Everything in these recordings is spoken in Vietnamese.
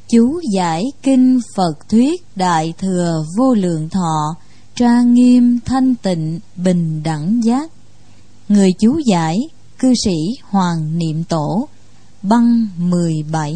Chú giải kinh Phật thuyết Đại Thừa Vô Lượng Thọ, trang nghiêm thanh tịnh bình đẳng giác. Người chú giải cư sĩ Hoàng Niệm Tổ. Băng 17.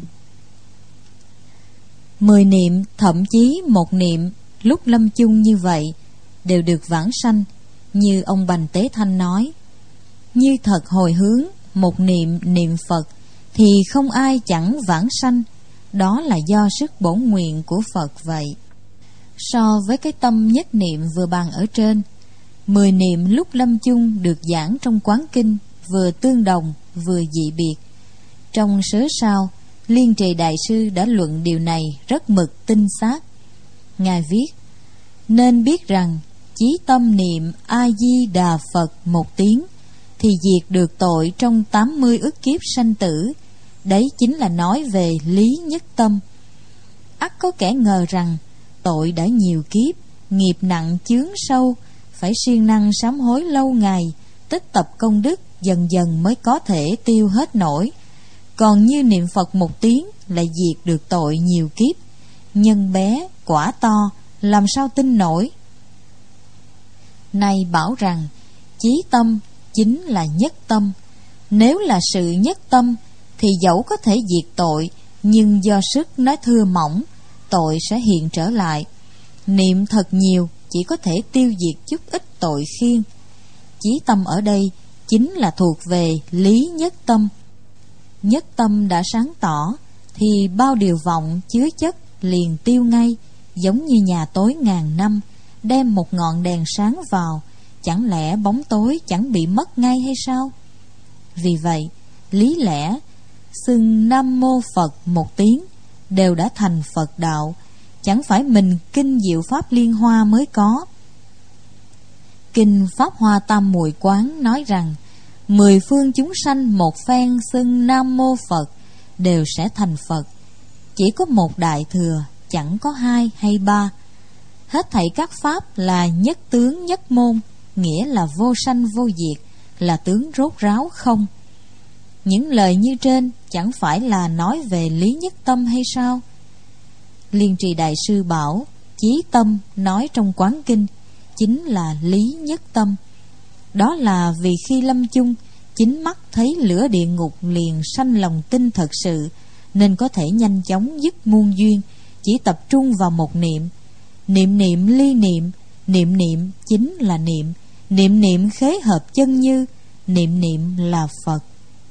10 niệm, thậm chí một niệm lúc lâm chung như vậy đều được vãng sanh, như ông Bành Tế Thanh nói. Như thật hồi hướng một niệm niệm Phật thì không ai chẳng vãng sanh, đó là do sức bổn nguyện của Phật vậy. So với cái tâm nhất niệm vừa bàn ở trên, 10 niệm lúc lâm chung được giảng trong Quán Kinh vừa tương đồng vừa dị biệt. Trong sớ sao, Liên Trì Đại Sư đã luận điều này rất mực tinh xác. Ngài viết: nên biết rằng chí tâm niệm A-di-đà Phật một tiếng thì diệt được tội trong 80 ức kiếp sanh tử. Đấy chính là nói về lý nhất tâm. Ắt có kẻ ngờ rằng tội đã nhiều kiếp, nghiệp nặng chướng sâu, phải siêng năng sám hối lâu ngày, tích tập công đức, dần dần mới có thể tiêu hết nổi. Còn như niệm Phật một tiếng lại diệt được tội nhiều kiếp, nhân bé quả to, làm sao tin nổi. Nay bảo rằng chí tâm chính là nhất tâm. Nếu là sự nhất tâm thì dẫu có thể diệt tội, nhưng do sức nó thưa mỏng, tội sẽ hiện trở lại. Niệm thật nhiều chỉ có thể tiêu diệt chút ít tội khiên. Chí tâm ở đây chính là thuộc về lý nhất tâm. Nhất tâm đã sáng tỏ thì bao điều vọng chứa chất liền tiêu ngay, giống như nhà tối ngàn năm đem một ngọn đèn sáng vào, chẳng lẽ bóng tối chẳng bị mất ngay hay sao? Vì vậy, lý lẽ xưng Nam Mô Phật một tiếng đều đã thành Phật đạo, chẳng phải mình kinh Diệu Pháp Liên Hoa mới có. Kinh Pháp Hoa Tam Muội Quán nói rằng 10 phương chúng sanh một phen xưng Nam Mô Phật đều sẽ thành Phật. Chỉ có một Đại Thừa, chẳng có 2 hay 3. Hết thảy các pháp là nhất tướng nhất môn, nghĩa là vô sanh vô diệt, là tướng rốt ráo không. Những lời như trên chẳng phải là nói về lý nhất tâm hay sao? Liên Trì Đại Sư bảo chí tâm nói trong Quán Kinh chính là lý nhất tâm. Đó là vì khi lâm chung, chính mắt thấy lửa địa ngục liền sanh lòng tin thật sự, nên có thể nhanh chóng dứt muôn duyên, chỉ tập trung vào một niệm. Niệm niệm ly niệm, niệm niệm chính là niệm, niệm niệm khế hợp chân như, niệm niệm là Phật.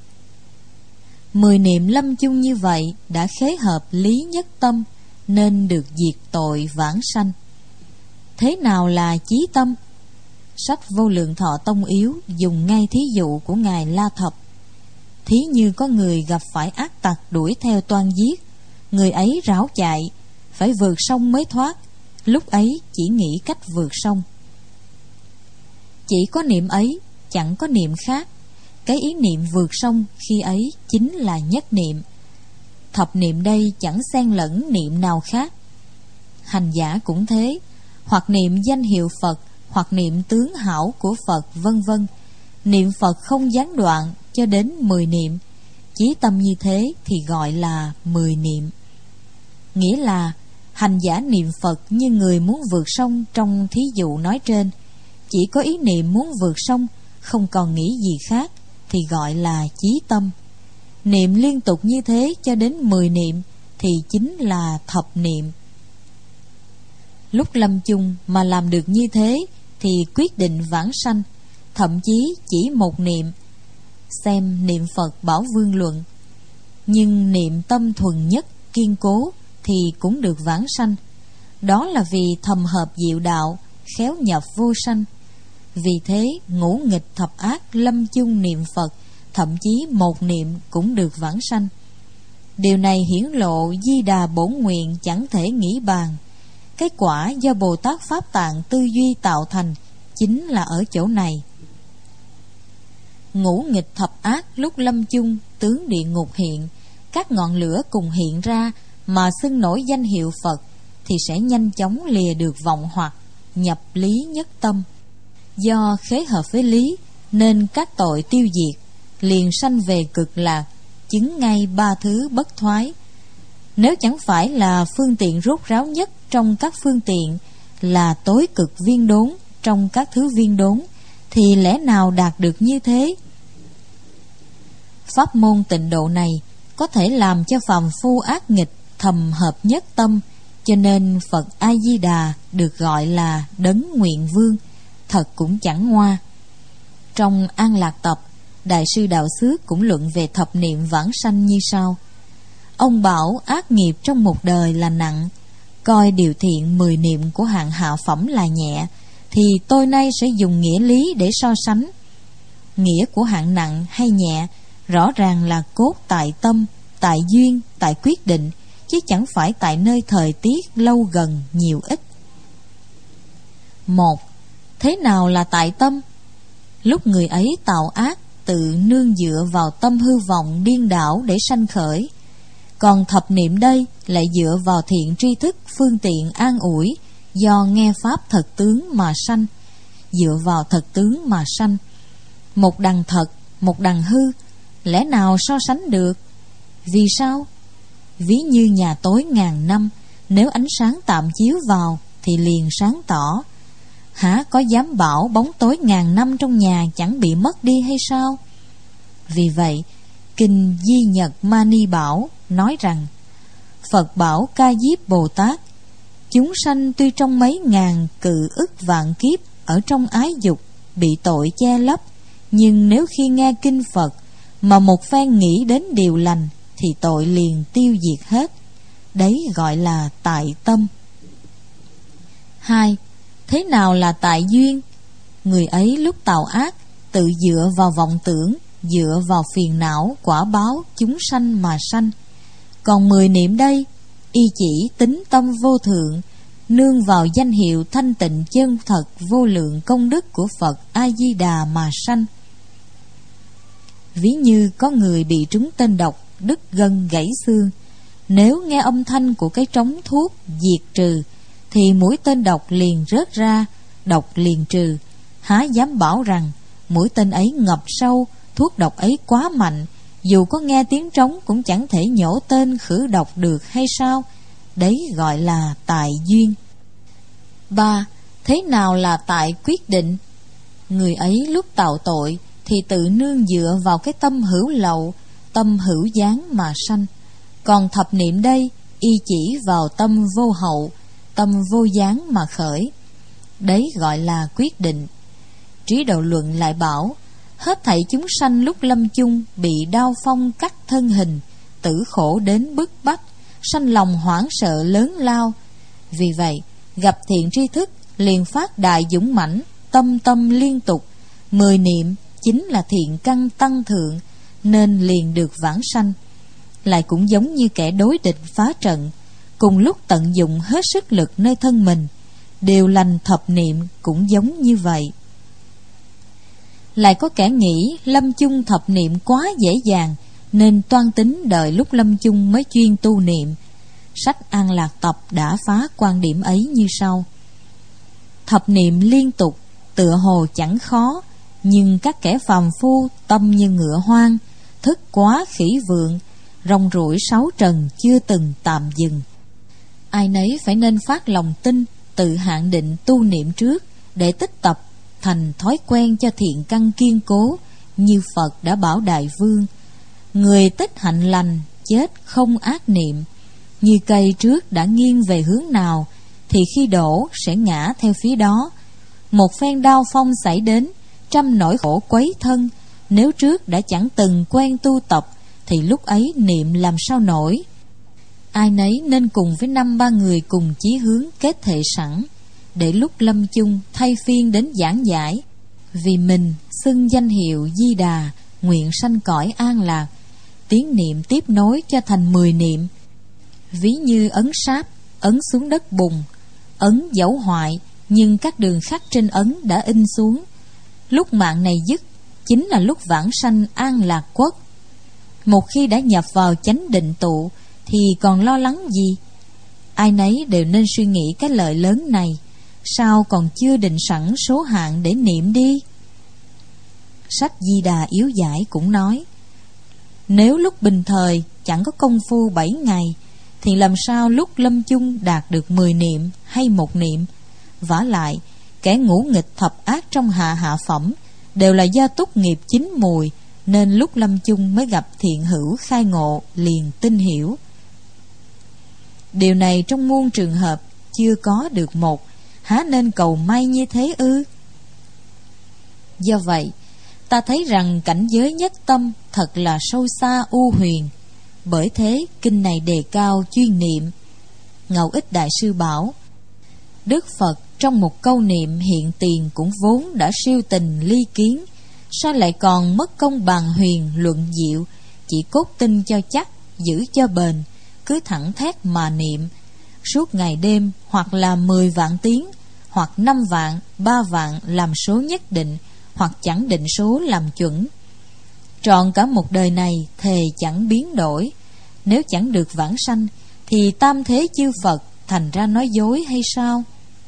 10 niệm lâm chung như vậy đã khế hợp lý nhất tâm, nên được diệt tội vãng sanh. Thế nào là chí tâm? Sách Vô Lượng Thọ Tông Yếu dùng ngay thí dụ của Ngài La Thập. Thí như có người gặp phải ác tặc đuổi theo toan giết, người ấy ráo chạy, phải vượt sông mới thoát, lúc ấy chỉ nghĩ cách vượt sông. Chỉ có niệm ấy, chẳng có niệm khác. Cái ý niệm vượt sông khi ấy chính là nhất niệm. Thập niệm đây chẳng xen lẫn niệm nào khác. Hành giả cũng thế, hoặc niệm danh hiệu Phật, hoặc niệm tướng hảo của Phật, vân vân. Niệm Phật không gián đoạn cho đến 10 niệm. Chí tâm như thế thì gọi là 10 niệm. Nghĩa là hành giả niệm Phật như người muốn vượt sông trong thí dụ nói trên, chỉ có ý niệm muốn vượt sông, không còn nghĩ gì khác, thì gọi là chí tâm. Niệm liên tục như thế cho đến 10 niệm thì chính là thập niệm. Lúc lâm chung mà làm được như thế thì quyết định vãng sanh, thậm chí chỉ một niệm. Xem Niệm Phật Bảo Vương Luận. Nhưng niệm tâm thuần nhất, kiên cố thì cũng được vãng sanh. Đó là vì thầm hợp diệu đạo, khéo nhập vô sanh. Vì thế ngũ nghịch thập ác lâm chung niệm Phật, thậm chí một niệm cũng được vãng sanh. Điều này hiển lộ Di Đà bổn nguyện chẳng thể nghĩ bàn. Cái quả do Bồ Tát Pháp Tạng tư duy tạo thành chính là ở chỗ này. Ngũ nghịch thập ác lúc lâm chung tướng địa ngục hiện, các ngọn lửa cùng hiện ra mà xưng nổi danh hiệu Phật, thì sẽ nhanh chóng lìa được vọng hoặc, nhập lý nhất tâm. Do khế hợp với lý nên các tội tiêu diệt, liền sanh về cực lạc, chứng ngay 3 thứ bất thoái. Nếu chẳng phải là phương tiện rốt ráo nhất trong các phương tiện, là tối cực viên đốn trong các thứ viên đốn, thì lẽ nào đạt được như thế? Pháp môn tịnh độ này có thể làm cho phàm phu ác nghịch thầm hợp nhất tâm, cho nên Phật A Di Đà được gọi là Đấng Nguyện Vương, thật cũng chẳng ngoa. Trong An Lạc Tập, Đại sư Đạo Xước cũng luận về thập niệm vãng sanh như sau. Ông bảo ác nghiệp trong một đời là nặng, coi điều thiện 10 niệm của hạng hạ phẩm là nhẹ, thì tôi nay sẽ dùng nghĩa lý để so sánh. Nghĩa của hạng nặng hay nhẹ rõ ràng là cốt tại tâm, tại duyên, tại quyết định, chứ chẳng phải tại nơi thời tiết lâu gần nhiều ít. 1. Thế nào là tại tâm? Lúc người ấy tạo ác, tự nương dựa vào tâm hư vọng điên đảo để sanh khởi. Còn thập niệm đây lại dựa vào thiện tri thức phương tiện an ủi, do nghe pháp thật tướng mà sanh, dựa vào thật tướng mà sanh. Một đằng thật, một đằng hư, lẽ nào so sánh được? Vì sao? Ví như nhà tối ngàn năm, nếu ánh sáng tạm chiếu vào thì liền sáng tỏ. Hả có dám bảo bóng tối ngàn năm trong nhà chẳng bị mất đi hay sao? Vì vậy, Kinh Di Nhật Mani Bảo nói rằng, Phật bảo Ca Diếp Bồ Tát, chúng sanh tuy trong mấy ngàn cự ức vạn kiếp ở trong ái dục bị tội che lấp, nhưng nếu khi nghe kinh Phật mà một phen nghĩ đến điều lành thì tội liền tiêu diệt hết. Đấy gọi là tại tâm. 2. Thế nào là tại duyên? Người ấy lúc tạo ác, tự dựa vào vọng tưởng, dựa vào phiền não, quả báo, chúng sanh mà sanh. Còn 10 niệm đây, y chỉ tính tâm vô thượng, nương vào danh hiệu thanh tịnh chân thật vô lượng công đức của Phật A Di Đà mà sanh. Ví như có người bị trúng tên độc, đứt gân gãy xương, nếu nghe âm thanh của cái trống thuốc diệt trừ thì mũi tên độc liền rớt ra, độc liền trừ. Há dám bảo rằng mũi tên ấy ngập sâu, thuốc độc ấy quá mạnh, dù có nghe tiếng trống cũng chẳng thể nhổ tên khử độc được hay sao? Đấy gọi là tại duyên. 3. Thế nào là tại quyết định? Người ấy lúc tạo tội thì tự nương dựa vào cái tâm hữu lậu, tâm hữu gián mà sanh. Còn thập niệm đây, y chỉ vào tâm vô hậu, tâm vô gián mà khởi. Đấy gọi là quyết định. Trí Độ Luận lại bảo, hết thảy chúng sanh lúc lâm chung bị đau phong cắt thân hình, tử khổ đến bức bách, sanh lòng hoảng sợ lớn lao. Vì vậy, gặp thiện tri thức liền phát đại dũng mãnh, tâm tâm liên tục. 10 niệm chính là thiện căn tăng thượng, nên liền được vãng sanh. Lại cũng giống như kẻ đối địch phá trận, cùng lúc tận dụng hết sức lực nơi thân mình. Điều lành thập niệm cũng giống như vậy. Lại có kẻ nghĩ lâm chung thập niệm quá dễ dàng, nên toan tính đợi lúc lâm chung mới chuyên tu niệm. Sách An Lạc Tập đã phá quan điểm ấy như sau. Thập niệm liên tục tựa hồ chẳng khó, nhưng các kẻ phàm phu tâm như ngựa hoang, thức quá khỉ vượng, rong ruổi 6 trần chưa từng tạm dừng. Ai nấy phải nên phát lòng tin, tự hạn định tu niệm trước, để tích tập thành thói quen cho thiện căn kiên cố, như Phật đã bảo Đại Vương. Người tích hạnh lành, chết không ác niệm. Như cây trước đã nghiêng về hướng nào, thì khi đổ sẽ ngã theo phía đó. Một phen đau phong xảy đến, trăm nỗi khổ quấy thân. Nếu trước đã chẳng từng quen tu tập, thì lúc ấy niệm làm sao nổi. Ai nấy nên cùng với 5-3 người cùng chí hướng kết thể sẵn, để lúc lâm chung thay phiên đến giảng giải. Vì mình xưng danh hiệu Di Đà, nguyện sanh cõi an lạc. Tiếng niệm tiếp nối cho thành 10 niệm. Ví như ấn sáp, ấn xuống đất bùn, ấn dẫu hoại, nhưng các đường khắc trên ấn đã in xuống. Lúc mạng này dứt, chính là lúc vãng sanh an lạc quốc. Một khi đã nhập vào chánh định tụ, thì còn lo lắng gì? Ai nấy đều nên suy nghĩ cái lợi lớn này, sao còn chưa định sẵn số hạn để niệm đi? Sách Di Đà Yếu Giải cũng nói, nếu lúc bình thời chẳng có công phu 7 ngày, thì làm sao lúc lâm chung đạt được 10 niệm hay 1 niệm? Vả lại, kẻ ngũ nghịch thập ác trong hạ phẩm đều là do túc nghiệp chín mùi, nên lúc lâm chung mới gặp thiện hữu khai ngộ liền tin hiểu. Điều này trong muôn trường hợp chưa có được một, há nên cầu may như thế ư? Do vậy, ta thấy rằng cảnh giới nhất tâm thật là sâu xa u huyền. Bởi thế kinh này đề cao chuyên niệm. Ngẫu Ích Đại Sư bảo, Đức Phật trong một câu niệm hiện tiền cũng vốn đã siêu tình ly kiến, sao lại còn mất công bàn huyền luận diệu, chỉ cốt tinh cho chắc, giữ cho bền, cứ thẳng thét mà niệm suốt ngày đêm, hoặc là 10 vạn tiếng, hoặc 5 vạn, 3 vạn làm số nhất định, hoặc chẳng định số làm chuẩn. Trọn cả một đời này thề chẳng biến đổi. Nếu chẳng được vãng sanh thì tam thế chư Phật thành ra nói dối hay sao?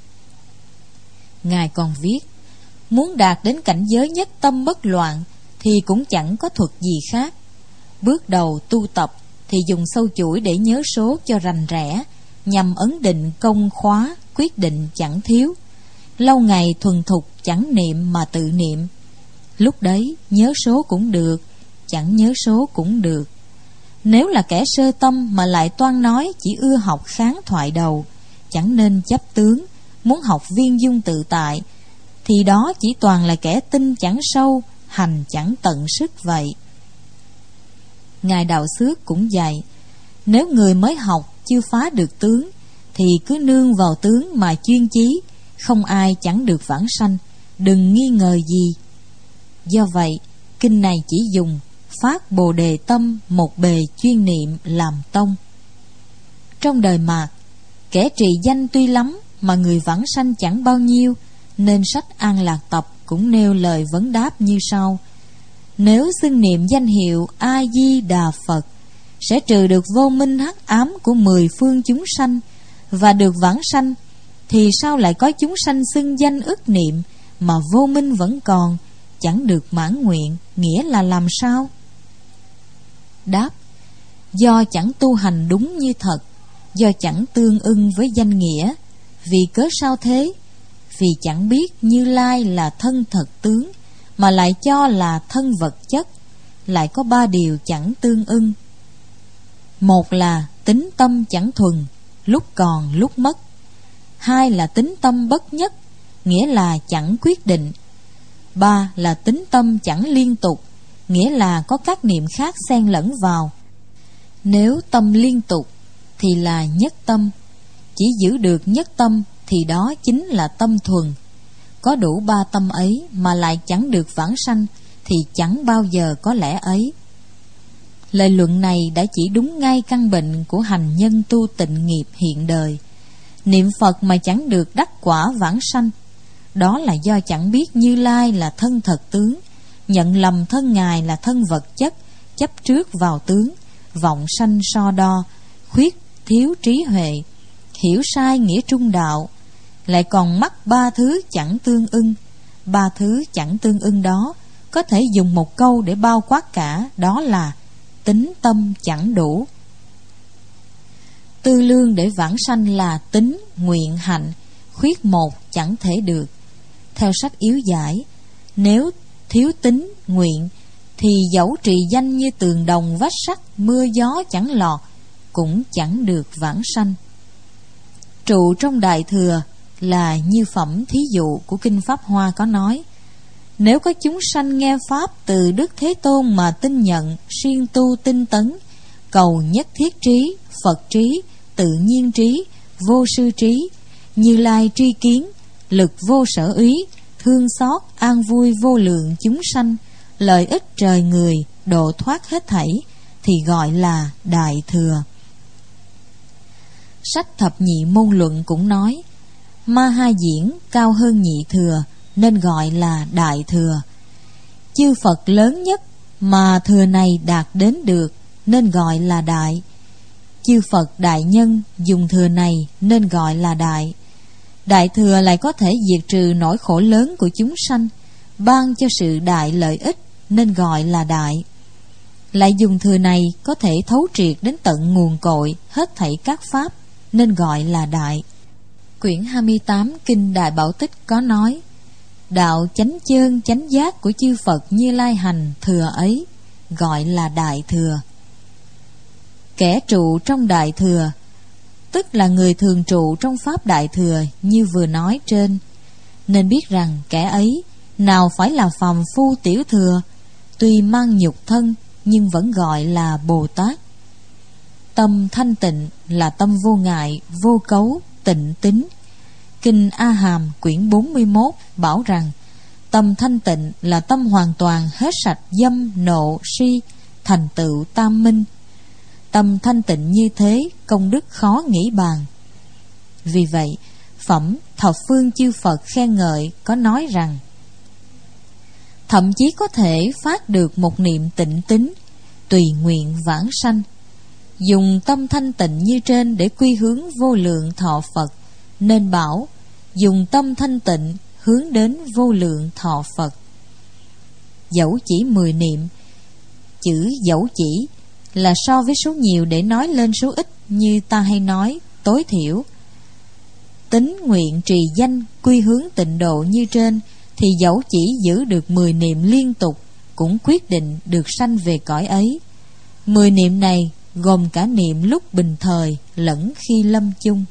Ngài còn viết, muốn đạt đến cảnh giới nhất tâm bất loạn thì cũng chẳng có thuật gì khác. Bước đầu tu tập thì dùng sâu chuỗi để nhớ số cho rành rẽ, nhằm ấn định công khóa, quyết định chẳng thiếu. Lâu ngày thuần thục chẳng niệm mà tự niệm. Lúc đấy nhớ số cũng được, chẳng nhớ số cũng được. Nếu là kẻ sơ tâm mà lại toan nói chỉ ưa học kháng thoại đầu, chẳng nên chấp tướng, muốn học viên dung tự tại, thì đó chỉ toàn là kẻ tin chẳng sâu, hành chẳng tận sức vậy. Ngài Đạo Xước cũng dạy, nếu người mới học chưa phá được tướng thì cứ nương vào tướng mà chuyên chí, không ai chẳng được vãng sanh, đừng nghi ngờ gì. Do vậy, kinh này chỉ dùng phát Bồ Đề tâm một bề chuyên niệm làm tông. Trong đời Mạt, kẻ trì danh tuy lắm mà người vãng sanh chẳng bao nhiêu, nên sách An Lạc Tập cũng nêu lời vấn đáp như sau: nếu xưng niệm danh hiệu A Di Đà Phật sẽ trừ được vô minh hắc ám của 10 phương chúng sanh và được vãng sanh, thì sao lại có chúng sanh xưng danh ức niệm mà vô minh vẫn còn, chẳng được mãn nguyện, nghĩa là làm sao? Đáp: do chẳng tu hành đúng như thật, do chẳng tương ưng với danh nghĩa. Vì cớ sao thế? Vì chẳng biết Như Lai là thân thật tướng, mà lại cho là thân vật chất. Lại có 3 điều chẳng tương ưng. Một là tính tâm chẳng thuần, lúc còn lúc mất. 2 là tính tâm bất nhất, nghĩa là chẳng quyết định. 3 là tính tâm chẳng liên tục, nghĩa là có các niệm khác xen lẫn vào. Nếu tâm liên tục thì là nhất tâm, chỉ giữ được nhất tâm thì đó chính là tâm thuần. Có đủ 3 tâm ấy mà lại chẳng được vãng sanh thì chẳng bao giờ có lẽ ấy. Lời luận này đã chỉ đúng ngay căn bệnh của hành nhân tu tịnh nghiệp hiện đời. Niệm Phật mà chẳng được đắc quả vãng sanh, đó là do chẳng biết Như Lai là thân thật tướng, nhận lầm thân Ngài là thân vật chất, chấp trước vào tướng, vọng sanh so đo, khuyết thiếu trí huệ, hiểu sai nghĩa trung đạo, lại còn mắc 3 thứ chẳng tương ưng. 3 thứ chẳng tương ưng đó có thể dùng một câu để bao quát cả, đó là tính tâm chẳng đủ. Tư lương để vãng sanh là tính, nguyện, hạnh, khuyết một chẳng thể được. Theo sách Yếu Giải, nếu thiếu tính, nguyện thì dẫu trì danh như tường đồng vách sắt, mưa gió chẳng lọt, cũng chẳng được vãng sanh. Trụ trong Đại Thừa là như phẩm thí dụ của Kinh Pháp Hoa có nói: nếu có chúng sanh nghe Pháp từ Đức Thế Tôn mà tin nhận, siêng tu tinh tấn, cầu nhất thiết trí, Phật trí, tự nhiên trí, vô sư trí, Như Lai tri kiến, lực vô sở úy, thương xót an vui vô lượng chúng sanh, lợi ích trời người, độ thoát hết thảy, thì gọi là Đại Thừa. Sách Thập Nhị Môn Luận cũng nói: Ma Ha Diễn cao hơn Nhị Thừa nên gọi là Đại Thừa. Chư Phật lớn nhất mà thừa này đạt đến được nên gọi là Đại. Chư Phật đại nhân dùng thừa này nên gọi là Đại. Đại Thừa lại có thể diệt trừ nỗi khổ lớn của chúng sanh, ban cho sự đại lợi ích nên gọi là Đại. lại dùng thừa này có thể thấu triệt đến tận nguồn cội hết thảy các pháp, nên gọi là đại. Quyển 28 Kinh Đại Bảo Tích có nói: đạo chánh chơn chánh giác của chư Phật Như Lai hành thừa ấy, gọi là đại thừa. Kẻ trụ trong đại thừa, tức là người thường trụ trong pháp đại thừa như vừa nói trên, nên biết rằng kẻ ấy nào phải là phàm phu tiểu thừa, tuy mang nhục thân nhưng vẫn gọi là Bồ Tát. Tâm thanh tịnh là tâm vô ngại, vô cấu, tịnh tín. Kinh A Hàm quyển 41 bảo rằng tâm thanh tịnh là tâm hoàn toàn hết sạch dâm, nộ, si, thành tựu tam minh. Tâm thanh tịnh như thế, công đức khó nghĩ bàn. Vì vậy, phẩm thập phương chư Phật khen ngợi có nói rằng thậm chí có thể phát được một niệm tịnh tín, tùy nguyện vãng sanh. Dùng tâm thanh tịnh như trên để quy hướng vô lượng thọ Phật, nên bảo dùng tâm thanh tịnh hướng đến vô lượng thọ Phật. Dẫu chỉ 10 niệm, chữ dẫu chỉ là so với số nhiều để nói lên số ít, như ta hay nói tối thiểu. Tính nguyện trì danh quy hướng tịnh độ như trên, thì dẫu chỉ giữ được 10 niệm liên tục cũng quyết định được sanh về cõi ấy. 10 niệm này gồm cả niệm lúc bình thời lẫn khi lâm chung.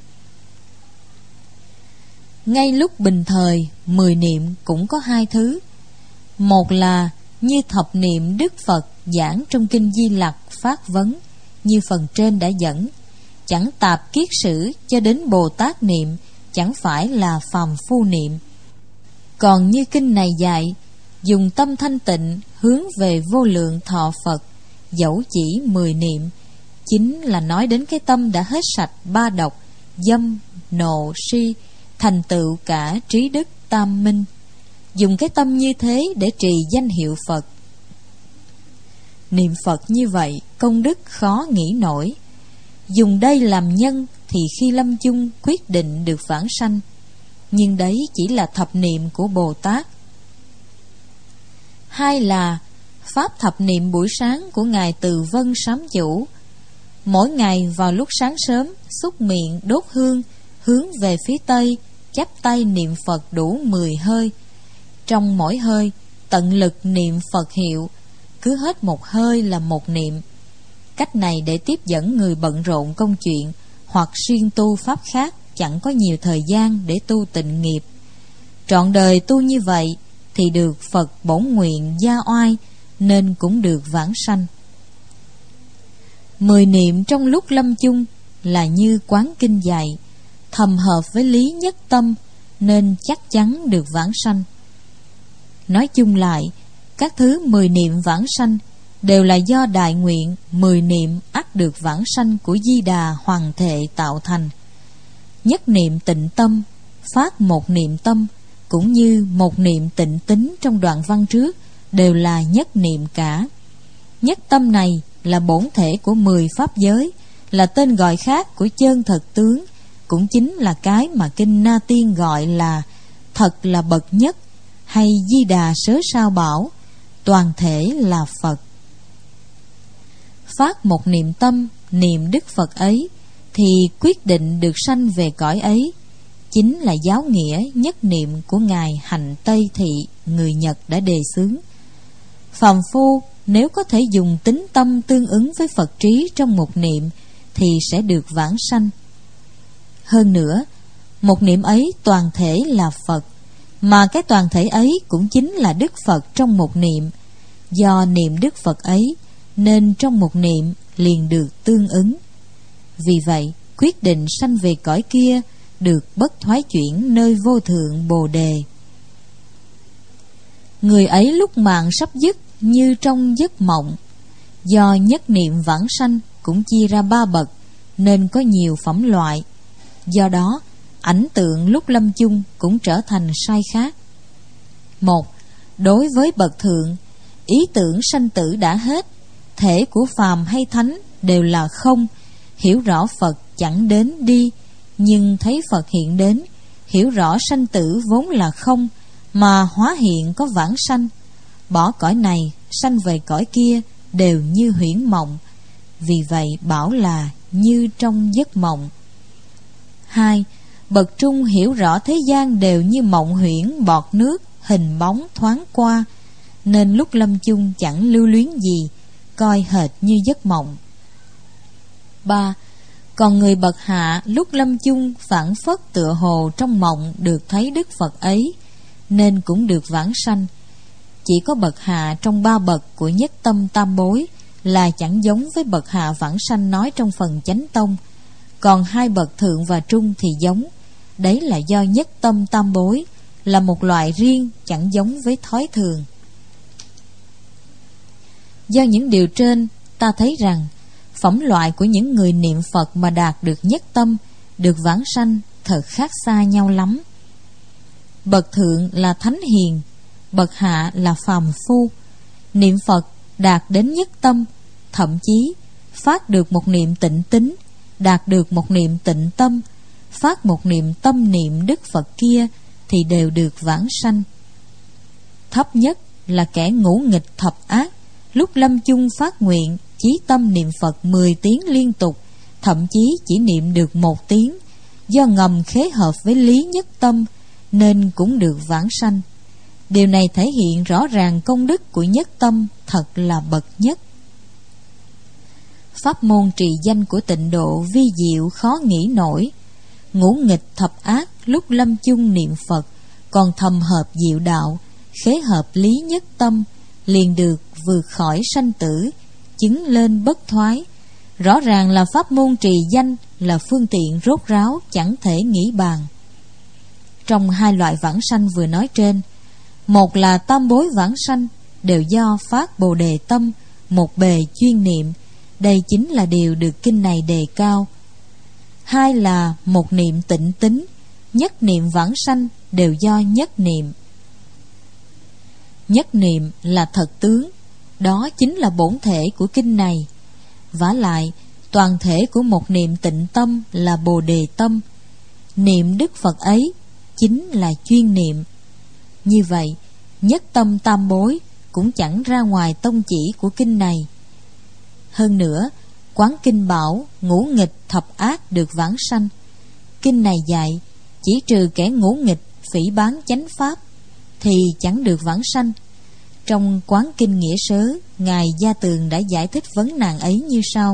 Ngay lúc bình thời, 10 niệm cũng có hai thứ. Một là như thập niệm Đức Phật giảng trong Kinh Di Lặc phát vấn, như phần trên đã dẫn, chẳng tạp kiết sử cho đến Bồ Tát niệm, chẳng phải là phàm phu niệm. Còn như kinh này dạy, dùng tâm thanh tịnh hướng về vô lượng thọ Phật, dẫu chỉ 10 niệm, chính là nói đến cái tâm đã hết sạch ba độc, dâm, nộ, si, thành tựu cả trí đức tam minh. Dùng cái tâm như thế để trì danh hiệu Phật. Niệm Phật như vậy, công đức khó nghĩ nổi. Dùng đây làm nhân thì khi lâm chung quyết định được vãng sanh. Nhưng đấy chỉ là thập niệm của Bồ Tát. Hai là pháp thập niệm buổi sáng của Ngài Từ Vân Sám Chủ. Mỗi ngày vào lúc sáng sớm, xúc miệng đốt hương, hướng về phía Tây, chắp tay niệm Phật đủ 10 hơi. Trong mỗi hơi, tận lực niệm Phật hiệu, cứ hết một hơi là một niệm. Cách này để tiếp dẫn người bận rộn công chuyện hoặc siêng tu pháp khác, chẳng có nhiều thời gian để tu tịnh nghiệp. Trọn đời tu như vậy thì được Phật bổn nguyện gia oai, nên cũng được vãng sanh. 10 niệm trong lúc lâm chung là như quán kinh dạy, thầm hợp với lý nhất tâm, nên chắc chắn được vãng sanh. Nói chung lại, các thứ 10 niệm vãng sanh đều là do đại nguyện 10 niệm ắt được vãng sanh của Di Đà Hoàng Thệ tạo thành. Nhất niệm tịnh tâm, phát một niệm tâm, cũng như một niệm tịnh tính trong đoạn văn trước, đều là nhất niệm cả. Nhất tâm này là bổn thể của 10 pháp giới, là tên gọi khác của chân thật tướng, cũng chính là cái mà Kinh Na Tiên gọi là thật là bậc nhất, hay Di Đà Sớ Sao bảo, toàn thể là Phật. Phát một niệm tâm, niệm Đức Phật ấy, thì quyết định được sanh về cõi ấy, chính là giáo nghĩa nhất niệm của Ngài Hạnh Tây Thị, người Nhật đã đề xướng. Phàm phu nếu có thể dùng tính tâm tương ứng với Phật trí trong một niệm, thì sẽ được vãng sanh. Hơn nữa, một niệm ấy toàn thể là Phật, mà cái toàn thể ấy cũng chính là Đức Phật trong một niệm. Do niệm Đức Phật ấy, nên trong một niệm liền được tương ứng. Vì vậy, quyết định sanh về cõi kia, được bất thoái chuyển nơi vô thượng Bồ Đề. Người ấy lúc mạng sắp dứt như trong giấc mộng. Do nhất niệm vãng sanh cũng chia ra 3 bậc, nên có nhiều phẩm loại. Do đó, ảnh tượng lúc lâm chung cũng trở thành sai khác. 1. Đối với bậc thượng, ý tưởng sanh tử đã hết, thể của phàm hay thánh đều là không, hiểu rõ Phật chẳng đến đi, nhưng thấy Phật hiện đến, hiểu rõ sanh tử vốn là không, mà hóa hiện có vãng sanh, bỏ cõi này sanh về cõi kia đều như huyễn mộng, vì vậy bảo là như trong giấc mộng. 2. Bậc trung hiểu rõ thế gian đều như mộng huyễn bọt nước, hình bóng thoáng qua, nên lúc lâm chung chẳng lưu luyến gì, coi hệt như giấc mộng. 3. Còn người bậc hạ lúc lâm chung phảng phất tựa hồ trong mộng được thấy Đức Phật ấy, nên cũng được vãng sanh. Chỉ có bậc hạ trong 3 bậc của nhất tâm tam bối là chẳng giống với bậc hạ vãng sanh nói trong phần chánh tông, còn 2 bậc thượng và trung thì giống. Đấy là do nhất tâm tam bối là một loại riêng, chẳng giống với thói thường. Do những điều trên, ta thấy rằng phẩm loại của những người niệm Phật mà đạt được nhất tâm, được vãng sanh thật khác xa nhau lắm. Bậc thượng là thánh hiền, bậc hạ là phàm phu. Niệm Phật đạt đến nhất tâm, thậm chí phát được một niệm tịnh tín, đạt được một niệm tịnh tâm, phát một niệm tâm niệm Đức Phật kia, thì đều được vãng sanh. Thấp nhất là kẻ ngũ nghịch thập ác, lúc lâm chung phát nguyện chí tâm niệm Phật 10 tiếng liên tục, thậm chí chỉ niệm được 1 tiếng, do ngầm khế hợp với lý nhất tâm nên cũng được vãng sanh. Điều này thể hiện rõ ràng công đức của nhất tâm thật là bậc nhất. Pháp môn trì danh của tịnh độ vi diệu khó nghĩ nổi. Ngũ nghịch thập ác lúc lâm chung niệm Phật còn thầm hợp diệu đạo, khế hợp lý nhất tâm, liền được vượt khỏi sanh tử, chứng lên bất thoái. Rõ ràng là pháp môn trì danh là phương tiện rốt ráo chẳng thể nghĩ bàn. Trong 2 loại vãng sanh vừa nói trên, một là tam bối vãng sanh đều do phát Bồ Đề tâm, một bề chuyên niệm, đây chính là điều được kinh này đề cao. 2 là một niệm tịnh tín, nhất niệm vãng sanh đều do nhất niệm. Nhất niệm là thật tướng, đó chính là bổn thể của kinh này. Vả lại, toàn thể của một niệm tịnh tâm là Bồ Đề tâm. Niệm Đức Phật ấy chính là chuyên niệm. Như vậy, nhất tâm tam bối cũng chẳng ra ngoài tông chỉ của kinh này. Hơn nữa, quán kinh bảo ngũ nghịch thập ác được vãng sanh. Kinh này dạy chỉ trừ kẻ ngũ nghịch phỉ báng chánh pháp thì chẳng được vãng sanh. Trong quán kinh nghĩa sớ, Ngài Gia Tường đã giải thích vấn nạn ấy như sau.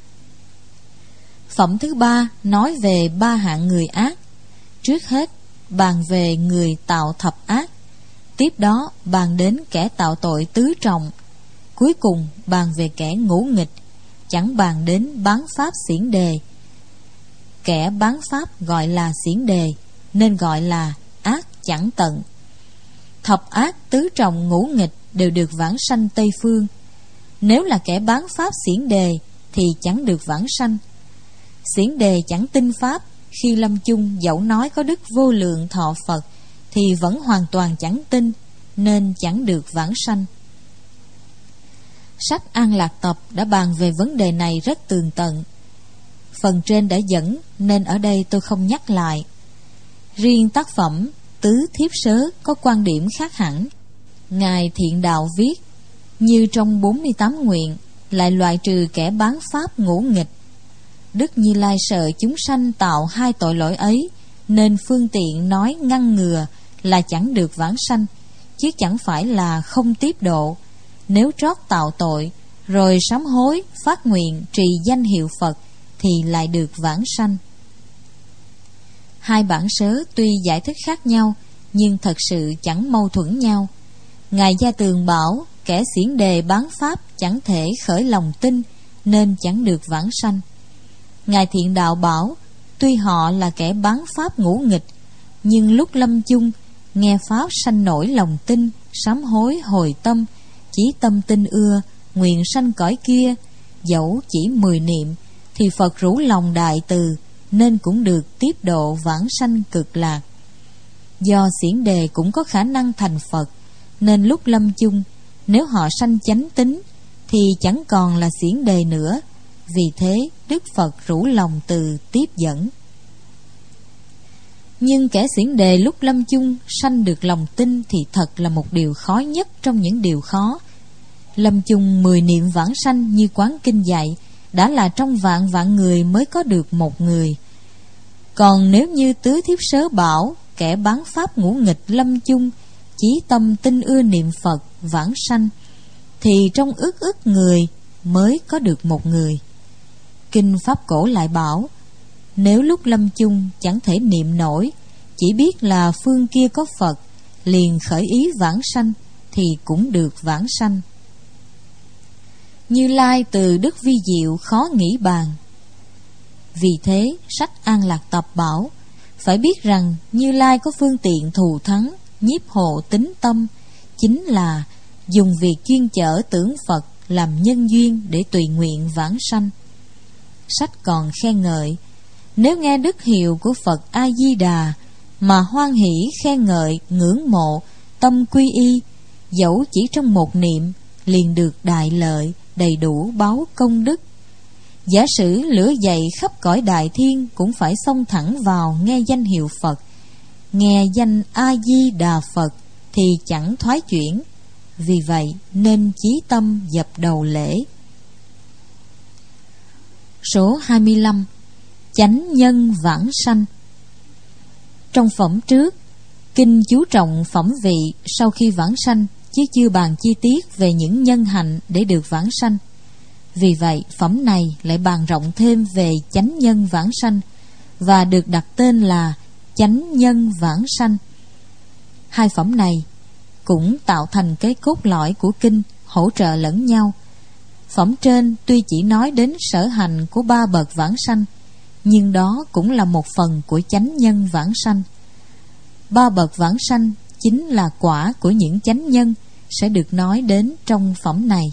Phẩm thứ 3 nói về 3 hạng người ác. Trước hết bàn về người tạo thập ác, tiếp đó bàn đến kẻ tạo tội tứ trọng, cuối cùng bàn về kẻ ngũ nghịch, chẳng bàn đến bán pháp xiển đề. Kẻ bán pháp gọi là xiển đề, nên gọi là ác chẳng tận. Thập ác tứ trọng ngũ nghịch đều được vãng sanh Tây Phương. Nếu là kẻ bán pháp xiển đề thì chẳng được vãng sanh. Xiển đề chẳng tin pháp, khi lâm chung dẫu nói có đức vô lượng thọ Phật thì vẫn hoàn toàn chẳng tin, nên chẳng được vãng sanh. Sách An Lạc Tập đã bàn về vấn đề này rất tường tận. Phần trên đã dẫn nên ở đây tôi không nhắc lại. Riêng tác phẩm Tứ Thiếp Sớ có quan điểm khác hẳn. Ngài Thiện Đạo viết, như trong 48 nguyện lại loại trừ kẻ bán pháp ngũ nghịch. Đức Như Lai sợ chúng sanh tạo 2 tội lỗi ấy, nên phương tiện nói ngăn ngừa là chẳng được vãng sanh, chứ chẳng phải là không tiếp độ. Nếu trót tạo tội rồi sám hối phát nguyện trì danh hiệu Phật thì lại được vãng sanh. 2 bản sớ tuy giải thích khác nhau nhưng thật sự chẳng mâu thuẫn nhau. Ngài Gia Tường bảo kẻ xiển đề bán pháp chẳng thể khởi lòng tin, nên chẳng được vãng sanh. Ngài Thiện Đạo bảo tuy họ là kẻ bán pháp ngũ nghịch, nhưng lúc lâm chung nghe pháp sanh nổi lòng tin, sám hối hồi tâm, chí tâm tin ưa, nguyện sanh cõi kia, dẫu chỉ 10 niệm thì Phật rủ lòng đại từ, nên cũng được tiếp độ vãng sanh cực lạc. Do xiển đề cũng có khả năng thành Phật, nên lúc lâm chung nếu họ sanh chánh tín thì chẳng còn là xiển đề nữa. Vì thế Đức Phật rủ lòng từ tiếp dẫn. Nhưng kẻ xiển đề lúc lâm chung sanh được lòng tin thì thật là một điều khó nhất trong những điều khó. Lâm chung 10 niệm vãng sanh như Quán Kinh dạy, đã là trong vạn vạn người mới có được một người. Còn nếu như Tứ Thiếp Sớ bảo kẻ bán pháp ngũ nghịch lâm chung chí tâm tinh ưa niệm Phật vãng sanh, thì trong ức ức người mới có được một người. Kinh Pháp Cổ lại bảo, nếu lúc lâm chung chẳng thể niệm nổi, chỉ biết là phương kia có Phật, liền khởi ý vãng sanh, thì cũng được vãng sanh. Như Lai từ đức vi diệu khó nghĩ bàn. Vì thế sách An Lạc Tập bảo, phải biết rằng Như Lai có phương tiện thù thắng, nhiếp hộ tính tâm, chính là dùng việc chuyên chở tưởng Phật làm nhân duyên để tùy nguyện vãng sanh. Sách còn khen ngợi, nếu nghe đức hiệu của Phật A Di Đà mà hoan hỷ khen ngợi ngưỡng mộ, tâm quy y, dẫu chỉ trong một niệm liền được đại lợi, đầy đủ báo công đức. Giả sử lửa dậy khắp cõi đại thiên cũng phải xông thẳng vào nghe danh hiệu Phật, nghe danh A Di Đà Phật thì chẳng thoái chuyển. Vì vậy nên chí tâm dập đầu lễ. Số 25. Chánh nhân vãng sanh. Trong phẩm trước, kinh chú trọng phẩm vị sau khi vãng sanh, chứ chưa bàn chi tiết về những nhân hạnh để được vãng sanh. Vì vậy phẩm này lại bàn rộng thêm về chánh nhân vãng sanh, và được đặt tên là chánh nhân vãng sanh. Hai phẩm này cũng tạo thành cái cốt lõi của kinh, hỗ trợ lẫn nhau. Phẩm trên tuy chỉ nói đến sở hành của 3 bậc vãng sanh, nhưng đó cũng là một phần của chánh nhân vãng sanh. 3 bậc vãng sanh chính là quả của những chánh nhân sẽ được nói đến trong phẩm này.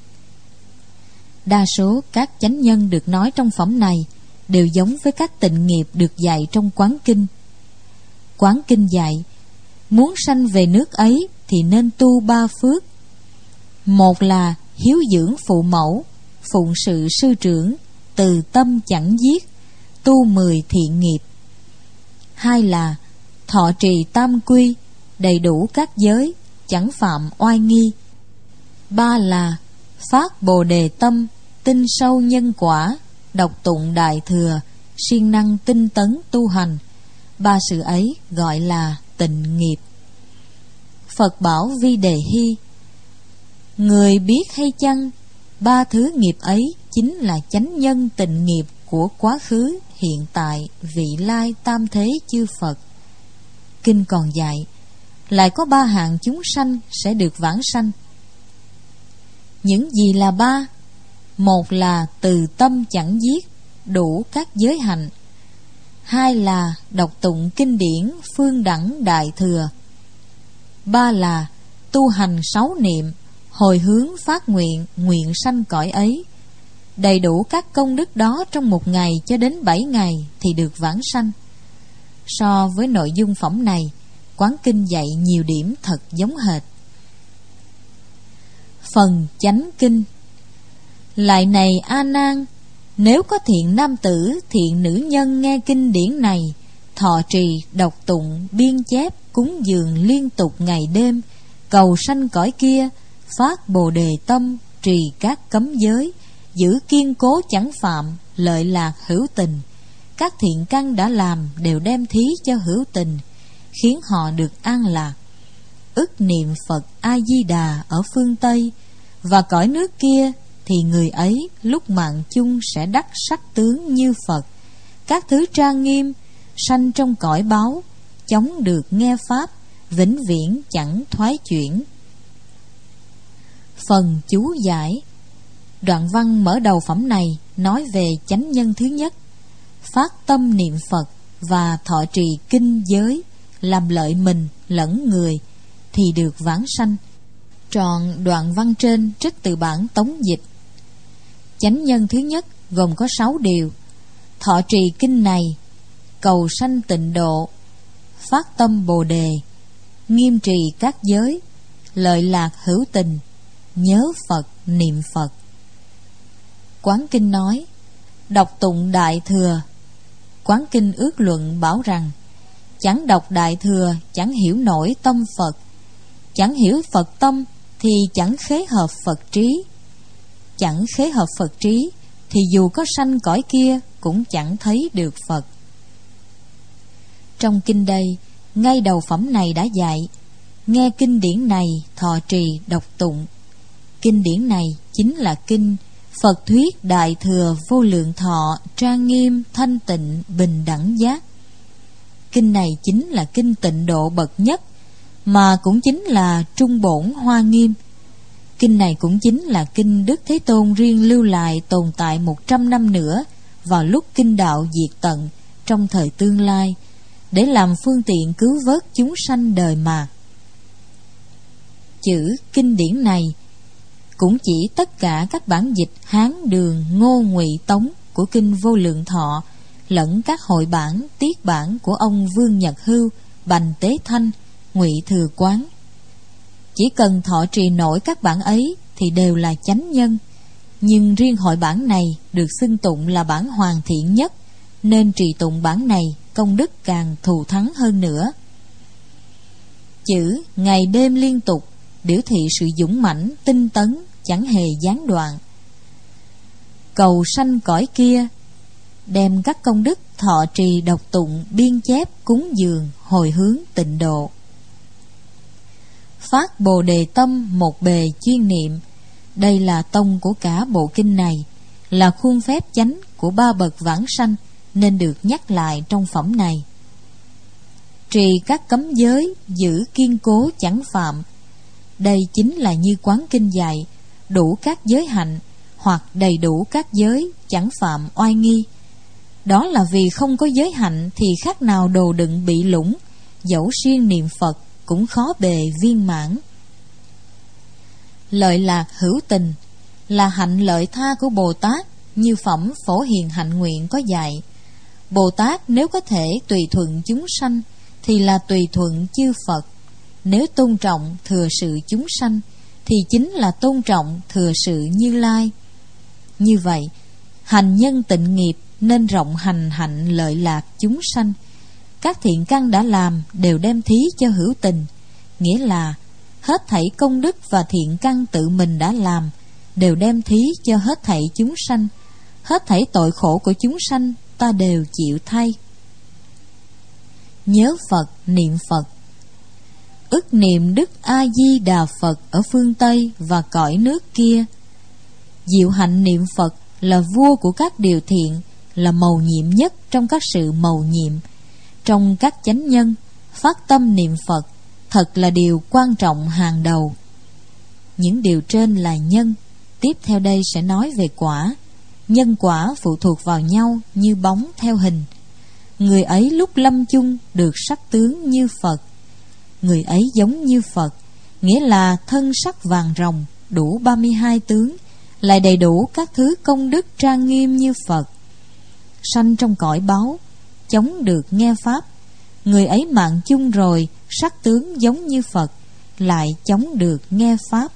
Đa số các chánh nhân được nói trong phẩm này đều giống với các tịnh nghiệp được dạy trong Quán Kinh. Quán Kinh dạy, muốn sanh về nước ấy thì nên tu 3 phước. Một là hiếu dưỡng phụ mẫu, phụng sự sư trưởng, từ tâm chẳng giết, tu 10 thiện nghiệp. 2 là thọ trì tam quy, đầy đủ các giới, chẳng phạm oai nghi. 3 là phát bồ đề tâm, tin sâu nhân quả, đọc tụng đại thừa, siêng năng tinh tấn tu hành. 3 sự ấy gọi là tịnh nghiệp. Phật bảo Vi Đề Hy, người biết hay chăng, 3 thứ nghiệp ấy chính là chánh nhân tịnh nghiệp của quá khứ, hiện tại, vị lai tam thế chư Phật. Kinh còn dạy, lại có 3 hạng chúng sanh sẽ được vãng sanh. Những gì là 3? Một là từ tâm chẳng giết, đủ các giới hạnh. 2 là đọc tụng kinh điển phương đẳng đại thừa. 3 là tu hành 6 niệm, hồi hướng phát nguyện, nguyện sanh cõi ấy. Đầy đủ các công đức đó trong 1 ngày cho đến 7 ngày thì được vãng sanh. So với nội dung phẩm này, Quán Kinh dạy nhiều điểm thật giống hệt. Phần chánh kinh. Lại này A Nan, nếu có thiện nam tử, thiện nữ nhân nghe kinh điển này, thọ trì, đọc tụng, biên chép, cúng dường liên tục ngày đêm, cầu sanh cõi kia, phát bồ đề tâm, trì các cấm giới, giữ kiên cố chẳng phạm, lợi lạc hữu tình. Các thiện căn đã làm đều đem thí cho hữu tình, khiến họ được an lạc. Ức niệm Phật A Di Đà ở phương Tây, và cõi nước kia thì người ấy lúc mạng chung sẽ đắc sắc tướng như Phật. Các thứ trang nghiêm, sanh trong cõi báu, chống được nghe pháp, vĩnh viễn chẳng thoái chuyển. Phần chú giải. Đoạn văn mở đầu phẩm này nói về chánh nhân thứ nhất, phát tâm niệm Phật và thọ trì kinh giới, làm lợi mình lẫn người thì được vãng sanh. Trọn đoạn văn trên trích từ bản tống dịch. Chánh nhân thứ nhất gồm có 6 điều: thọ trì kinh này, cầu sanh tịnh độ, phát tâm bồ đề, nghiêm trì các giới, lợi lạc hữu tình, nhớ Phật niệm Phật. Quán Kinh nói, đọc tụng đại thừa. Quán Kinh ước luận bảo rằng, chẳng đọc đại thừa chẳng hiểu nổi tâm Phật, chẳng hiểu Phật tâm thì chẳng khế hợp Phật trí. Chẳng khế hợp Phật trí thì dù có sanh cõi kia cũng chẳng thấy được Phật. Trong kinh đây, ngay đầu phẩm này đã dạy: nghe kinh điển này thọ trì đọc tụng. Kinh điển này chính là kinh Phật thuyết Đại Thừa Vô Lượng Thọ trang nghiêm thanh tịnh bình đẳng giác. Kinh này chính là kinh tịnh độ bậc nhất, mà cũng chính là trung bổn hoa nghiêm. Kinh này cũng chính là kinh Đức Thế Tôn riêng lưu lại tồn tại 100 năm nữa vào lúc kinh đạo diệt tận trong thời tương lai, để làm phương tiện cứu vớt chúng sanh đời mạt. Chữ kinh điển này cũng chỉ tất cả các bản dịch Hán, Đường, Ngô, Ngụy, Tống của kinh Vô Lượng Thọ, lẫn các hội bản, tiết bản của ông Vương Nhật Hưu, Bành Tế Thanh, Ngụy Thừa Quán. Chỉ cần thọ trì nổi các bản ấy thì đều là chánh nhân. Nhưng riêng hội bản này được xưng tụng là bản hoàn thiện nhất, nên trì tụng bản này công đức càng thù thắng hơn nữa. Chữ ngày đêm liên tục biểu thị sự dũng mãnh, tinh tấn, chẳng hề gián đoạn. Cầu sanh cõi kia, đem các công đức thọ trì đọc tụng, biên chép, cúng dường, hồi hướng tịnh độ. Phát Bồ Đề tâm một bề chuyên niệm. Đây là tông của cả bộ kinh này, là khuôn phép chánh của ba bậc vãng sanh, nên được nhắc lại trong phẩm này. Trì các cấm giới, giữ kiên cố chẳng phạm. Đây chính là như Quán Kinh dạy, đủ các giới hạnh, hoặc đầy đủ các giới, chẳng phạm oai nghi. Đó là vì không có giới hạnh thì khác nào đồ đựng bị lũng, dẫu siêng niệm Phật cũng khó bề viên mãn. Lợi lạc hữu tình là hạnh lợi tha của Bồ Tát, như phẩm Phổ Hiền Hạnh Nguyện có dạy. Bồ Tát nếu có thể tùy thuận chúng sanh thì là tùy thuận chư Phật. Nếu tôn trọng thừa sự chúng sanh thì chính là tôn trọng thừa sự Như Lai. Như vậy, hành nhân tịnh nghiệp nên rộng hành hạnh lợi lạc chúng sanh. Các thiện căn đã làm đều đem thí cho hữu tình, nghĩa là hết thảy công đức và thiện căn tự mình đã làm đều đem thí cho hết thảy chúng sanh. Hết thảy tội khổ của chúng sanh ta đều chịu thay. Nhớ Phật, niệm Phật. Ức niệm Đức A Di Đà Phật ở phương Tây và cõi nước kia. Diệu hạnh niệm Phật là vua của các điều thiện, là mầu nhiệm nhất trong các sự mầu nhiệm. Trong các chánh nhân, phát tâm niệm Phật thật là điều quan trọng hàng đầu. Những điều trên là nhân, tiếp theo đây sẽ nói về quả. Nhân quả phụ thuộc vào nhau như bóng theo hình. Người ấy lúc lâm chung được sắc tướng như Phật. Người ấy giống như Phật, nghĩa là thân sắc vàng rồng, đủ 32 tướng, lại đầy đủ các thứ công đức trang nghiêm như Phật. Sanh trong cõi báu, chống được nghe Pháp. Người ấy mạng chung rồi, sắc tướng giống như Phật, lại chống được nghe Pháp.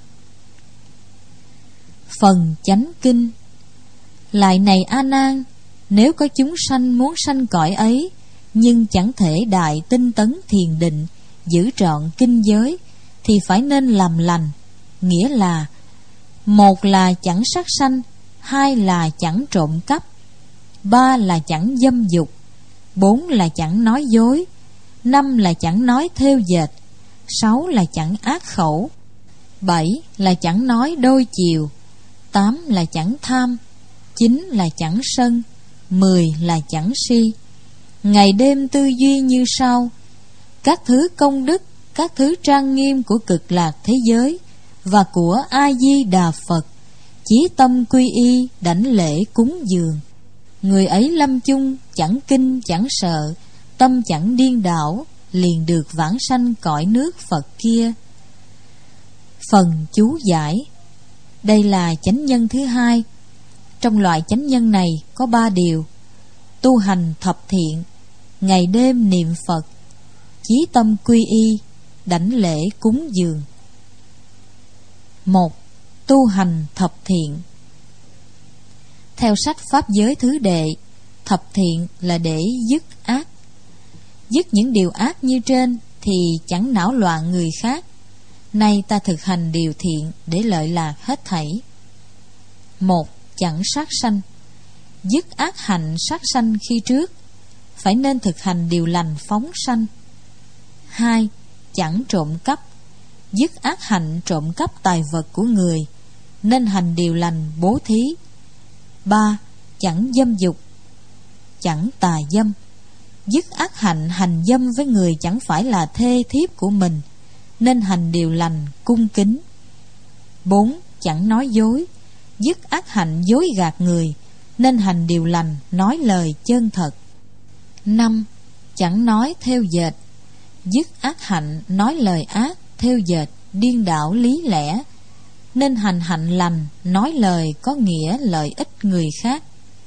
Phần chánh kinh. Lại này A Nan, nếu có chúng sanh muốn sanh cõi ấy, nhưng chẳng thể đại tinh tấn thiền định, giữ trọn kinh giới, thì phải nên làm lành. Nghĩa là: một là chẳng sát sanh, hai là chẳng trộm cắp, ba là chẳng dâm dục, bốn là chẳng nói dối, năm là chẳng nói thêu dệt, sáu là chẳng ác khẩu, bảy là chẳng nói đôi chiều, tám là chẳng tham, chín là chẳng sân, 10 là chẳng si. Ngày đêm tư duy như sau: các thứ công đức, các thứ trang nghiêm của cực lạc thế giới và của A Di Đà Phật, chí tâm quy y, đảnh lễ cúng dường. Người ấy lâm chung chẳng kinh chẳng sợ, tâm chẳng điên đảo, liền được vãng sanh cõi nước Phật kia. Phần chú giải. Đây là chánh nhân thứ hai. Trong loại chánh nhân này có 3 điều: tu hành thập thiện, ngày đêm niệm Phật, chí tâm quy y, đảnh lễ cúng dường. 1. Tu hành thập thiện. Theo sách Pháp Giới thứ đệ, thập thiện là để dứt ác. Dứt những điều ác như trên thì chẳng não loạn người khác. Nay ta thực hành điều thiện để lợi lạc hết thảy. 1. Chẳng sát sanh. Dứt ác hạnh sát sanh khi trước, phải nên thực hành điều lành phóng sanh. 2. Chẳng trộm cắp. Dứt ác hạnh trộm cắp tài vật của người, nên hành điều lành bố thí. 3. Chẳng dâm dục. Chẳng tà dâm. Dứt ác hạnh hành dâm với người chẳng phải là thê thiếp của mình, nên hành điều lành cung kính. 4. Chẳng nói dối. Dứt ác hạnh dối gạt người, nên hành điều lành nói lời chân thật. 5. Chẳng nói theo dệt. Dứt ác hạnh nói lời ác, theo dệt, điên đảo lý lẽ, nên hành hạnh lành nói lời có nghĩa lợi ích người khác.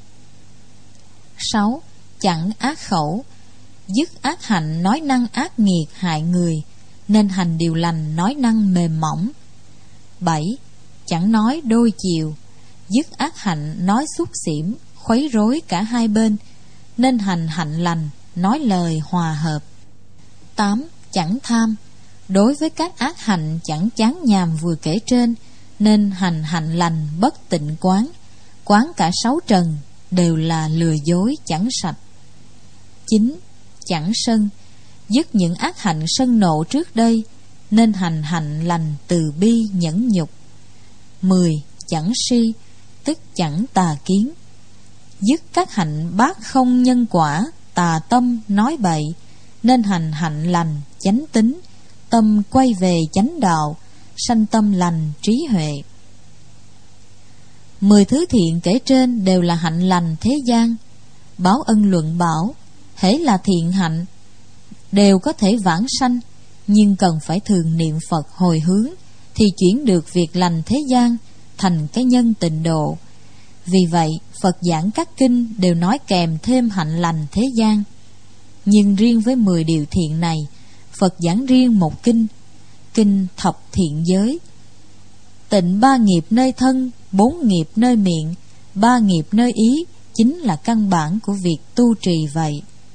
6. Chẳng ác khẩu. Dứt ác hạnh nói năng ác nghiệt hại người, nên hành điều lành nói năng mềm mỏng. 7. Chẳng nói đôi chiều. Dứt ác hạnh nói xúc xỉm, khuấy rối cả hai bên, nên hành hạnh lành nói lời hòa hợp. 8. Chẳng tham. Đối với các ác hạnh chẳng chán nhàm vừa kể trên, nên hành hạnh lành bất tịnh quán. Quán cả 6 trần đều là lừa dối chẳng sạch. 9. Chẳng sân. Dứt những ác hạnh sân nộ trước đây, nên hành hạnh lành từ bi nhẫn nhục. 10. Chẳng si. Tức chẳng tà kiến. Dứt các hạnh bát không nhân quả, tà tâm nói bậy, nên hành hạnh lành chánh tín, tâm quay về chánh đạo, sanh tâm lành trí huệ. 10 thứ thiện kể trên đều là hạnh lành thế gian. Báo Ân luận bảo, hễ là thiện hạnh đều có thể vãng sanh, nhưng cần phải thường niệm Phật hồi hướng, thì chuyển được việc lành thế gian thành cái nhân tịnh độ. Vì vậy Phật giảng các kinh đều nói kèm thêm hạnh lành thế gian. Nhưng riêng với 10 điều thiện này, Phật giảng riêng một kinh, kinh Thập Thiện Giới. Tịnh 3 nghiệp nơi thân, 4 nghiệp nơi miệng, 3 nghiệp nơi ý, chính là căn bản của việc tu trì vậy.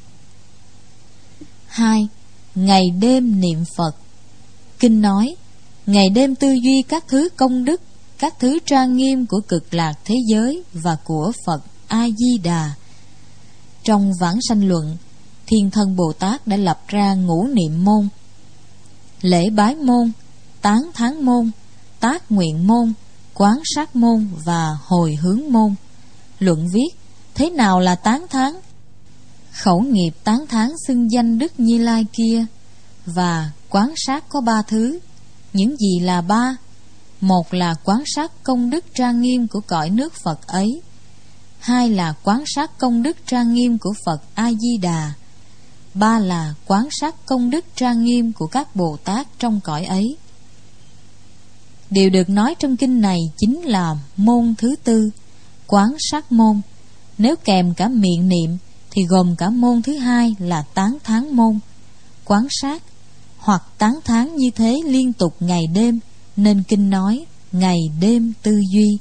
2. Ngày đêm niệm Phật. Kinh nói, ngày đêm tư duy các thứ công đức, các thứ trang nghiêm của cực lạc thế giới và của Phật A-di-đà. Trong Vãng Sanh Luận, Thiên Thân Bồ Tát đã lập ra ngũ niệm môn: lễ bái môn, tán thán môn, tác nguyện môn, quán sát môn và hồi hướng môn. Luận viết, thế nào là tán thán? Khẩu nghiệp tán thán xưng danh Đức Như Lai kia. Và quán sát có 3 thứ. Những gì là 3? 1 là quán sát công đức trang nghiêm của cõi nước Phật ấy. 2 là quán sát công đức trang nghiêm của Phật A-di-đà. 3 là quán sát công đức trang nghiêm của các Bồ Tát trong cõi ấy. Điều được nói trong kinh này chính là môn thứ 4, quán sát môn. Nếu kèm cả miệng niệm thì gồm cả môn thứ 2 là tán thán môn. Quán sát hoặc tán thán như thế liên tục ngày đêm, nên kinh nói ngày đêm tư duy.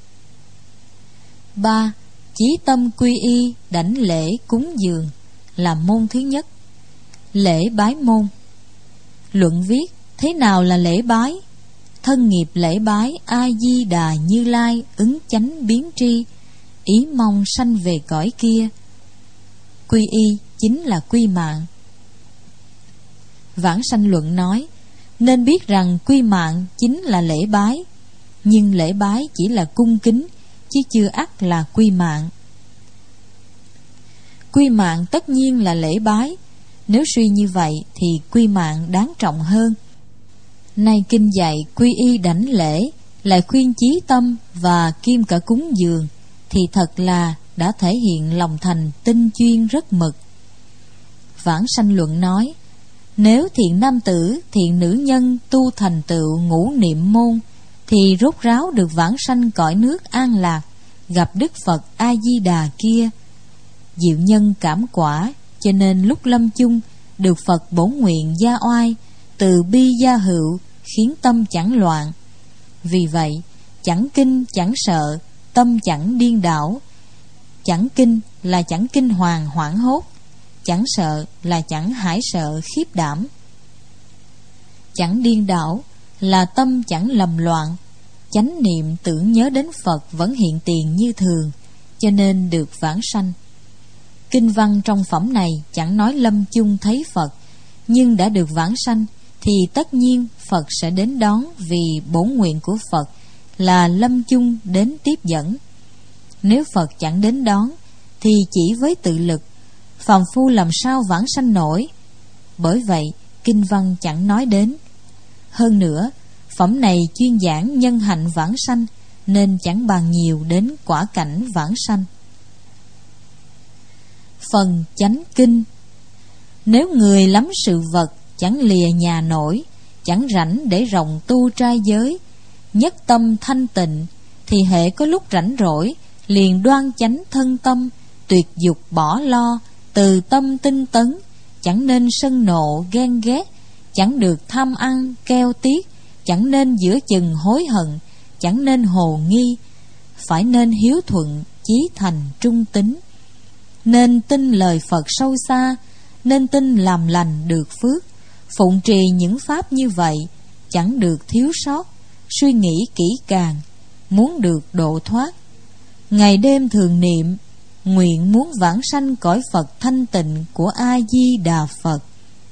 3. Chí tâm quy y đảnh lễ cúng dường là môn thứ nhất. Lễ bái môn. Luận viết, thế nào là lễ bái? Thân nghiệp lễ bái A-di-đà Như Lai ứng chánh biến tri, ý mong sanh về cõi kia. Quy y chính là quy mạng. Vãng Sanh Luận nói, nên biết rằng quy mạng chính là lễ bái, nhưng lễ bái chỉ là cung kính, chứ chưa ắt là quy mạng. Quy mạng tất nhiên là lễ bái. Nếu suy như vậy thì quy mạng đáng trọng hơn. Nay kinh dạy quy y đảnh lễ, lại khuyên chí tâm và kim cả cúng dường, thì thật là đã thể hiện lòng thành tinh chuyên rất mực. Vãng Sanh Luận nói, nếu thiện nam tử, thiện nữ nhân tu thành tựu ngũ niệm môn, thì rốt ráo được vãng sanh cõi nước an lạc, gặp Đức Phật A-di-đà kia. Diệu nhân cảm quả, cho nên lúc lâm chung được Phật bổn nguyện gia oai, từ bi gia hữu, khiến tâm chẳng loạn. Vì vậy chẳng kinh chẳng sợ, tâm chẳng điên đảo. Chẳng kinh là chẳng kinh hoàng hoảng hốt, chẳng sợ là chẳng hãi sợ khiếp đảm. Chẳng điên đảo là tâm chẳng lầm loạn, chánh niệm tưởng nhớ đến Phật vẫn hiện tiền như thường, cho nên được vãng sanh. Kinh văn trong phẩm này chẳng nói lâm chung thấy Phật, nhưng đã được vãng sanh thì tất nhiên Phật sẽ đến đón, vì bổn nguyện của Phật là lâm chung đến tiếp dẫn. Nếu Phật chẳng đến đón thì chỉ với tự lực, phàm phu làm sao vãng sanh nổi. Bởi vậy kinh văn chẳng nói đến. Hơn nữa, phẩm này chuyên giảng nhân hạnh vãng sanh, nên chẳng bàn nhiều đến quả cảnh vãng sanh. Phần chánh kinh. Nếu người lắm sự vật, chẳng lìa nhà nổi, chẳng rảnh để rộng tu trai giới, nhất tâm thanh tịnh, thì hễ có lúc rảnh rỗi, liền đoan chánh thân tâm, tuyệt dục bỏ lo, từ tâm tinh tấn, chẳng nên sân nộ ghen ghét, chẳng được tham ăn keo tiếc, chẳng nên giữa chừng hối hận, chẳng nên hồ nghi, phải nên hiếu thuận, chí thành trung tín. Nên tin lời Phật sâu xa, nên tin làm lành được phước, phụng trì những pháp như vậy, chẳng được thiếu sót, suy nghĩ kỹ càng, muốn được độ thoát. Ngày đêm thường niệm, nguyện muốn vãng sanh cõi Phật thanh tịnh của A-di-đà Phật.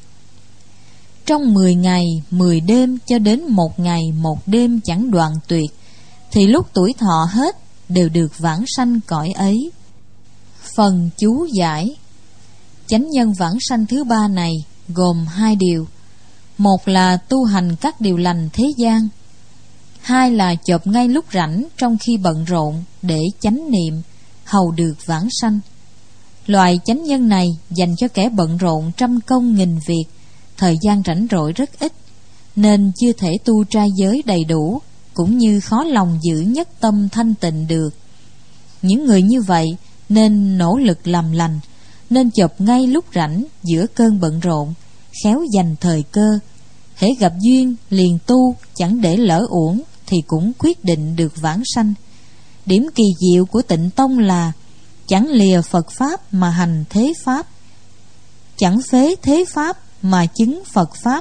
Trong 10 ngày 10 đêm cho đến 1 ngày 1 đêm chẳng đoạn tuyệt, thì lúc tuổi thọ hết đều được vãng sanh cõi ấy. Phần chú giải. Chánh nhân vãng sanh thứ 3 này gồm 2 điều. Một là tu hành các điều lành thế gian, 2 là chộp ngay lúc rảnh trong khi bận rộn để chánh niệm, hầu được vãng sanh. Loại chánh nhân này dành cho kẻ bận rộn trăm công nghìn việc, thời gian rảnh rỗi rất ít, nên chưa thể tu trai giới đầy đủ, cũng như khó lòng giữ nhất tâm thanh tịnh được. Những người như vậy nên nỗ lực làm lành, nên chộp ngay lúc rảnh giữa cơn bận rộn, khéo dành thời cơ. Hễ gặp duyên liền tu, chẳng để lỡ uổng, thì cũng quyết định được vãng sanh. Điểm kỳ diệu của Tịnh Tông là chẳng lìa Phật Pháp mà hành thế Pháp, chẳng phế thế Pháp mà chứng Phật Pháp.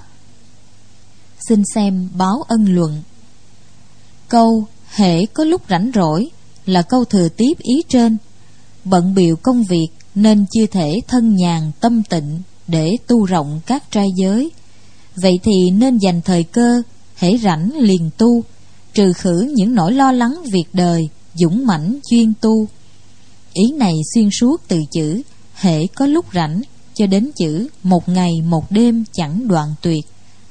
Xin xem báo Ân Luận. Câu hễ có lúc rảnh rỗi là câu thừa tiếp ý trên. Bận bịu công việc nên chưa thể thân nhàn tâm tịnh để tu rộng các trai giới. Vậy thì nên dành thời cơ, hễ rảnh liền tu, trừ khử những nỗi lo lắng việc đời, dũng mãnh chuyên tu. Ý này xuyên suốt từ chữ hễ có lúc rảnh cho đến chữ 1 ngày 1 đêm chẳng đoạn tuyệt.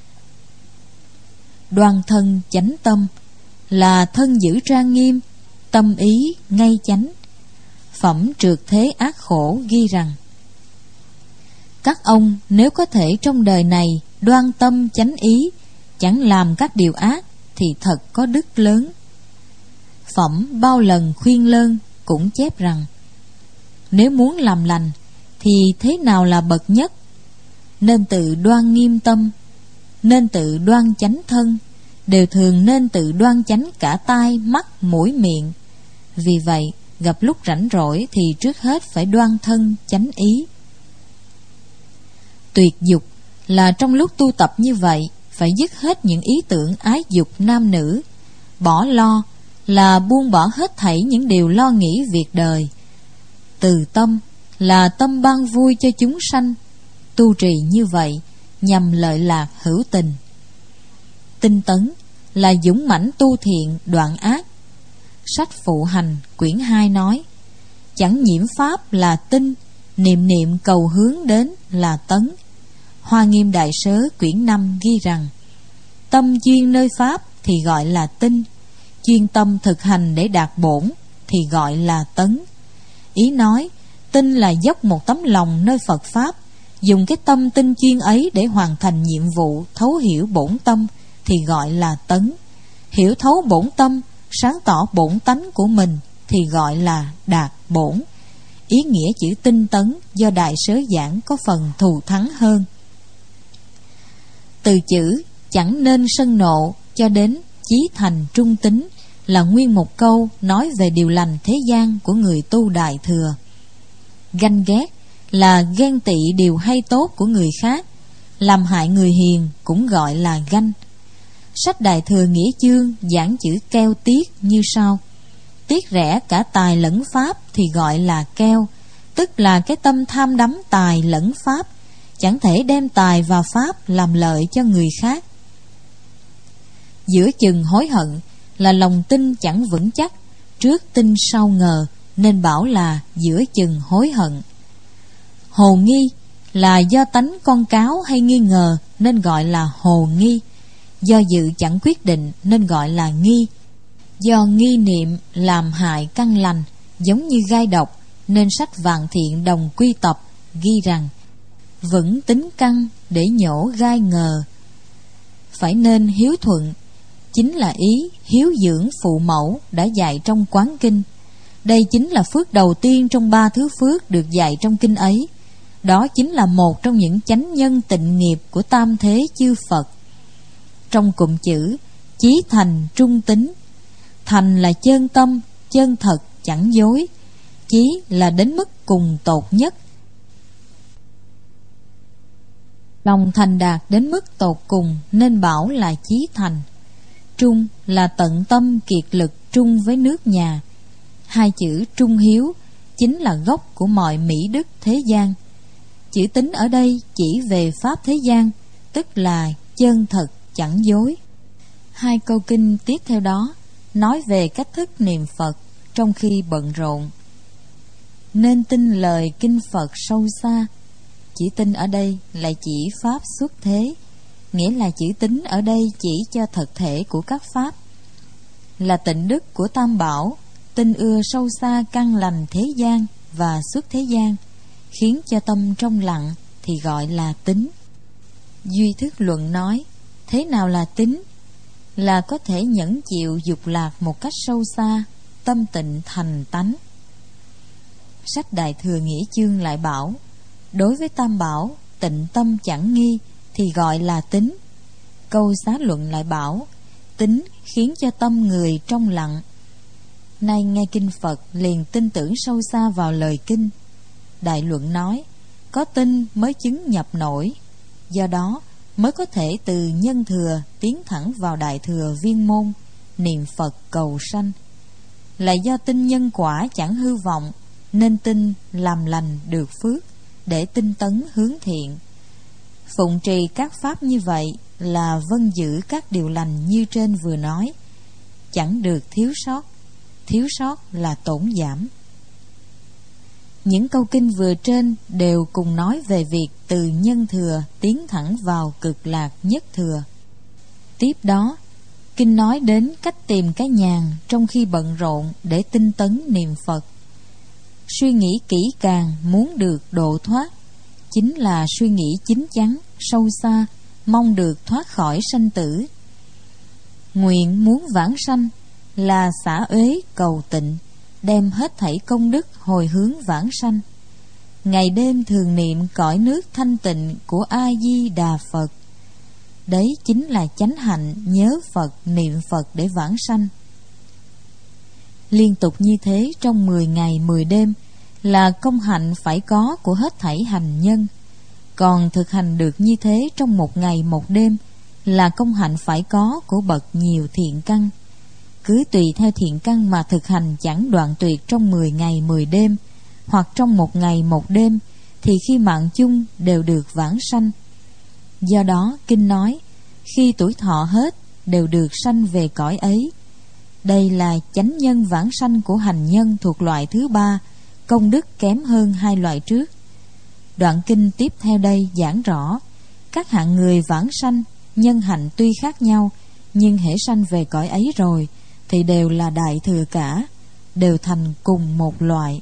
Đoan thân chánh tâm là thân giữ trang nghiêm, tâm ý ngay chánh. Phẩm trượt thế ác khổ ghi rằng: các ông nếu có thể trong đời này đoan tâm chánh ý, chẳng làm các điều ác, thì thật có đức lớn. Phẩm bao lần khuyên lơn cũng chép rằng: nếu muốn làm lành thì thế nào là bậc nhất? Nên tự đoan nghiêm tâm, nên tự đoan chánh thân, đều thường nên tự đoan chánh cả tai, mắt, mũi, miệng. Vì vậy gặp lúc rảnh rỗi thì trước hết phải đoan thân chánh ý. Tuyệt dục là trong lúc tu tập như vậy phải dứt hết những ý tưởng ái dục nam nữ. Bỏ lo là buông bỏ hết thảy những điều lo nghĩ việc đời. Từ tâm là tâm ban vui cho chúng sanh. Tu trì như vậy nhằm lợi lạc hữu tình. Tinh tấn là dũng mãnh tu thiện đoạn ác. Sách Phụ Hành quyển 2 nói: chẳng nhiễm pháp là tinh, niệm niệm cầu hướng đến là tấn. Hoa Nghiêm Đại Sớ quyển 5 ghi rằng: tâm chuyên nơi pháp thì gọi là tinh, chuyên tâm thực hành để đạt bổn thì gọi là tấn. Ý nói tinh là dốc một tấm lòng nơi Phật Pháp, dùng cái tâm tinh chuyên ấy để hoàn thành nhiệm vụ thấu hiểu bổn tâm thì gọi là tấn. Hiểu thấu bổn tâm, sáng tỏ bổn tánh của mình thì gọi là đạt bổn. Ý nghĩa chữ tinh tấn do Đại Sớ giảng có phần thù thắng hơn. Từ chữ chẳng nên sân nộ cho đến chí thành trung tín là nguyên một câu nói về điều lành thế gian của người tu Đại Thừa. Ganh ghét là ghen tị điều hay tốt của người khác, làm hại người hiền cũng gọi là ganh. Sách Đại Thừa Nghĩa Chương giảng chữ keo tiết như sau: tiết rẽ cả tài lẫn pháp thì gọi là keo, tức là cái tâm tham đắm tài lẫn pháp, chẳng thể đem tài và pháp làm lợi cho người khác. Giữa chừng hối hận là lòng tin chẳng vững chắc, trước tin sau ngờ, nên bảo là giữa chừng hối hận. Hồ nghi là do tánh con cáo hay nghi ngờ nên gọi là hồ nghi, do dự chẳng quyết định nên gọi là nghi, do nghi niệm làm hại căn lành giống như gai độc, nên sách Vạn Thiện Đồng Quy Tập ghi rằng vững tính căn để nhổ gai ngờ. Phải nên hiếu thuận, chính là ý hiếu dưỡng phụ mẫu đã dạy trong Quán Kinh. Đây chính là phước đầu tiên trong 3 thứ phước được dạy trong kinh ấy. Đó chính là một trong những chánh nhân tịnh nghiệp của tam thế chư Phật. Trong cụm chữ chí thành trung tín, thành là chân tâm, chân thật, chẳng dối. Chí là đến mức cùng tột nhất, lòng thành đạt đến mức tột cùng nên bảo là chí thành. Trung là tận tâm kiệt lực trung với nước nhà. 2 chữ trung hiếu chính là gốc của mọi mỹ đức thế gian. Chữ tín ở đây chỉ về pháp thế gian, tức là chân thật chẳng dối. 2 câu kinh tiếp theo đó nói về cách thức niệm Phật trong khi bận rộn. Nên tin lời kinh Phật sâu xa. Chữ tin ở đây lại chỉ pháp xuất thế, nghĩa là chữ tín ở đây chỉ cho thực thể của các pháp, là tịnh đức của Tam Bảo, tin ưa sâu xa căn lành thế gian và xuất thế gian, khiến cho tâm trong lặng thì gọi là tín. Duy Thức Luận nói, thế nào là tín? Là có thể nhẫn chịu dục lạc một cách sâu xa, tâm tịnh thành tánh. Sách Đại Thừa Nghĩa Chương lại bảo, đối với Tam Bảo, tịnh tâm chẳng nghi thì gọi là tín. Câu Xá Luận lại bảo, tín khiến cho tâm người trong lặng. Nay nghe kinh Phật liền tin tưởng sâu xa vào lời kinh. Đại Luận nói, có tin mới chứng nhập nổi, do đó mới có thể từ nhân thừa tiến thẳng vào Đại Thừa viên môn, niệm Phật cầu sanh. Là do tin nhân quả chẳng hư vọng, nên tin làm lành được phước, để tinh tấn hướng thiện. Phụng trì các pháp như vậy là vâng giữ các điều lành như trên vừa nói, chẳng được thiếu sót. Thiếu sót là tổn giảm. Những câu kinh vừa trên đều cùng nói về việc từ nhân thừa tiến thẳng vào cực lạc nhất thừa. Tiếp đó, kinh nói đến cách tìm cái nhàn trong khi bận rộn để tinh tấn niệm Phật. Suy nghĩ kỹ càng muốn được độ thoát, chính là suy nghĩ chín chắn, sâu xa, mong được thoát khỏi sanh tử. Nguyện muốn vãng sanh là xả uế cầu tịnh, đem hết thảy công đức hồi hướng vãng sanh. Ngày đêm thường niệm cõi nước thanh tịnh của A Di Đà Phật. Đấy chính là chánh hạnh nhớ Phật, niệm Phật để vãng sanh. Liên tục như thế trong 10 ngày 10 đêm là công hạnh phải có của hết thảy hành nhân. Còn thực hành được như thế trong 1 ngày 1 đêm là công hạnh phải có của bậc nhiều thiện căn. Cứ tùy theo thiện căn mà thực hành chẳng đoạn tuyệt trong 10 ngày 10 đêm, hoặc trong 1 ngày 1 đêm, thì khi mạng chung đều được vãng sanh. Do đó kinh nói, khi tuổi thọ hết đều được sanh về cõi ấy. Đây là chánh nhân vãng sanh của hành nhân thuộc loại thứ 3, công đức kém hơn 2 loại trước. Đoạn kinh tiếp theo đây giảng rõ, các hạng người vãng sanh, nhân hạnh tuy khác nhau, nhưng hễ sanh về cõi ấy rồi, thì đều là đại thừa cả, đều thành cùng một loại.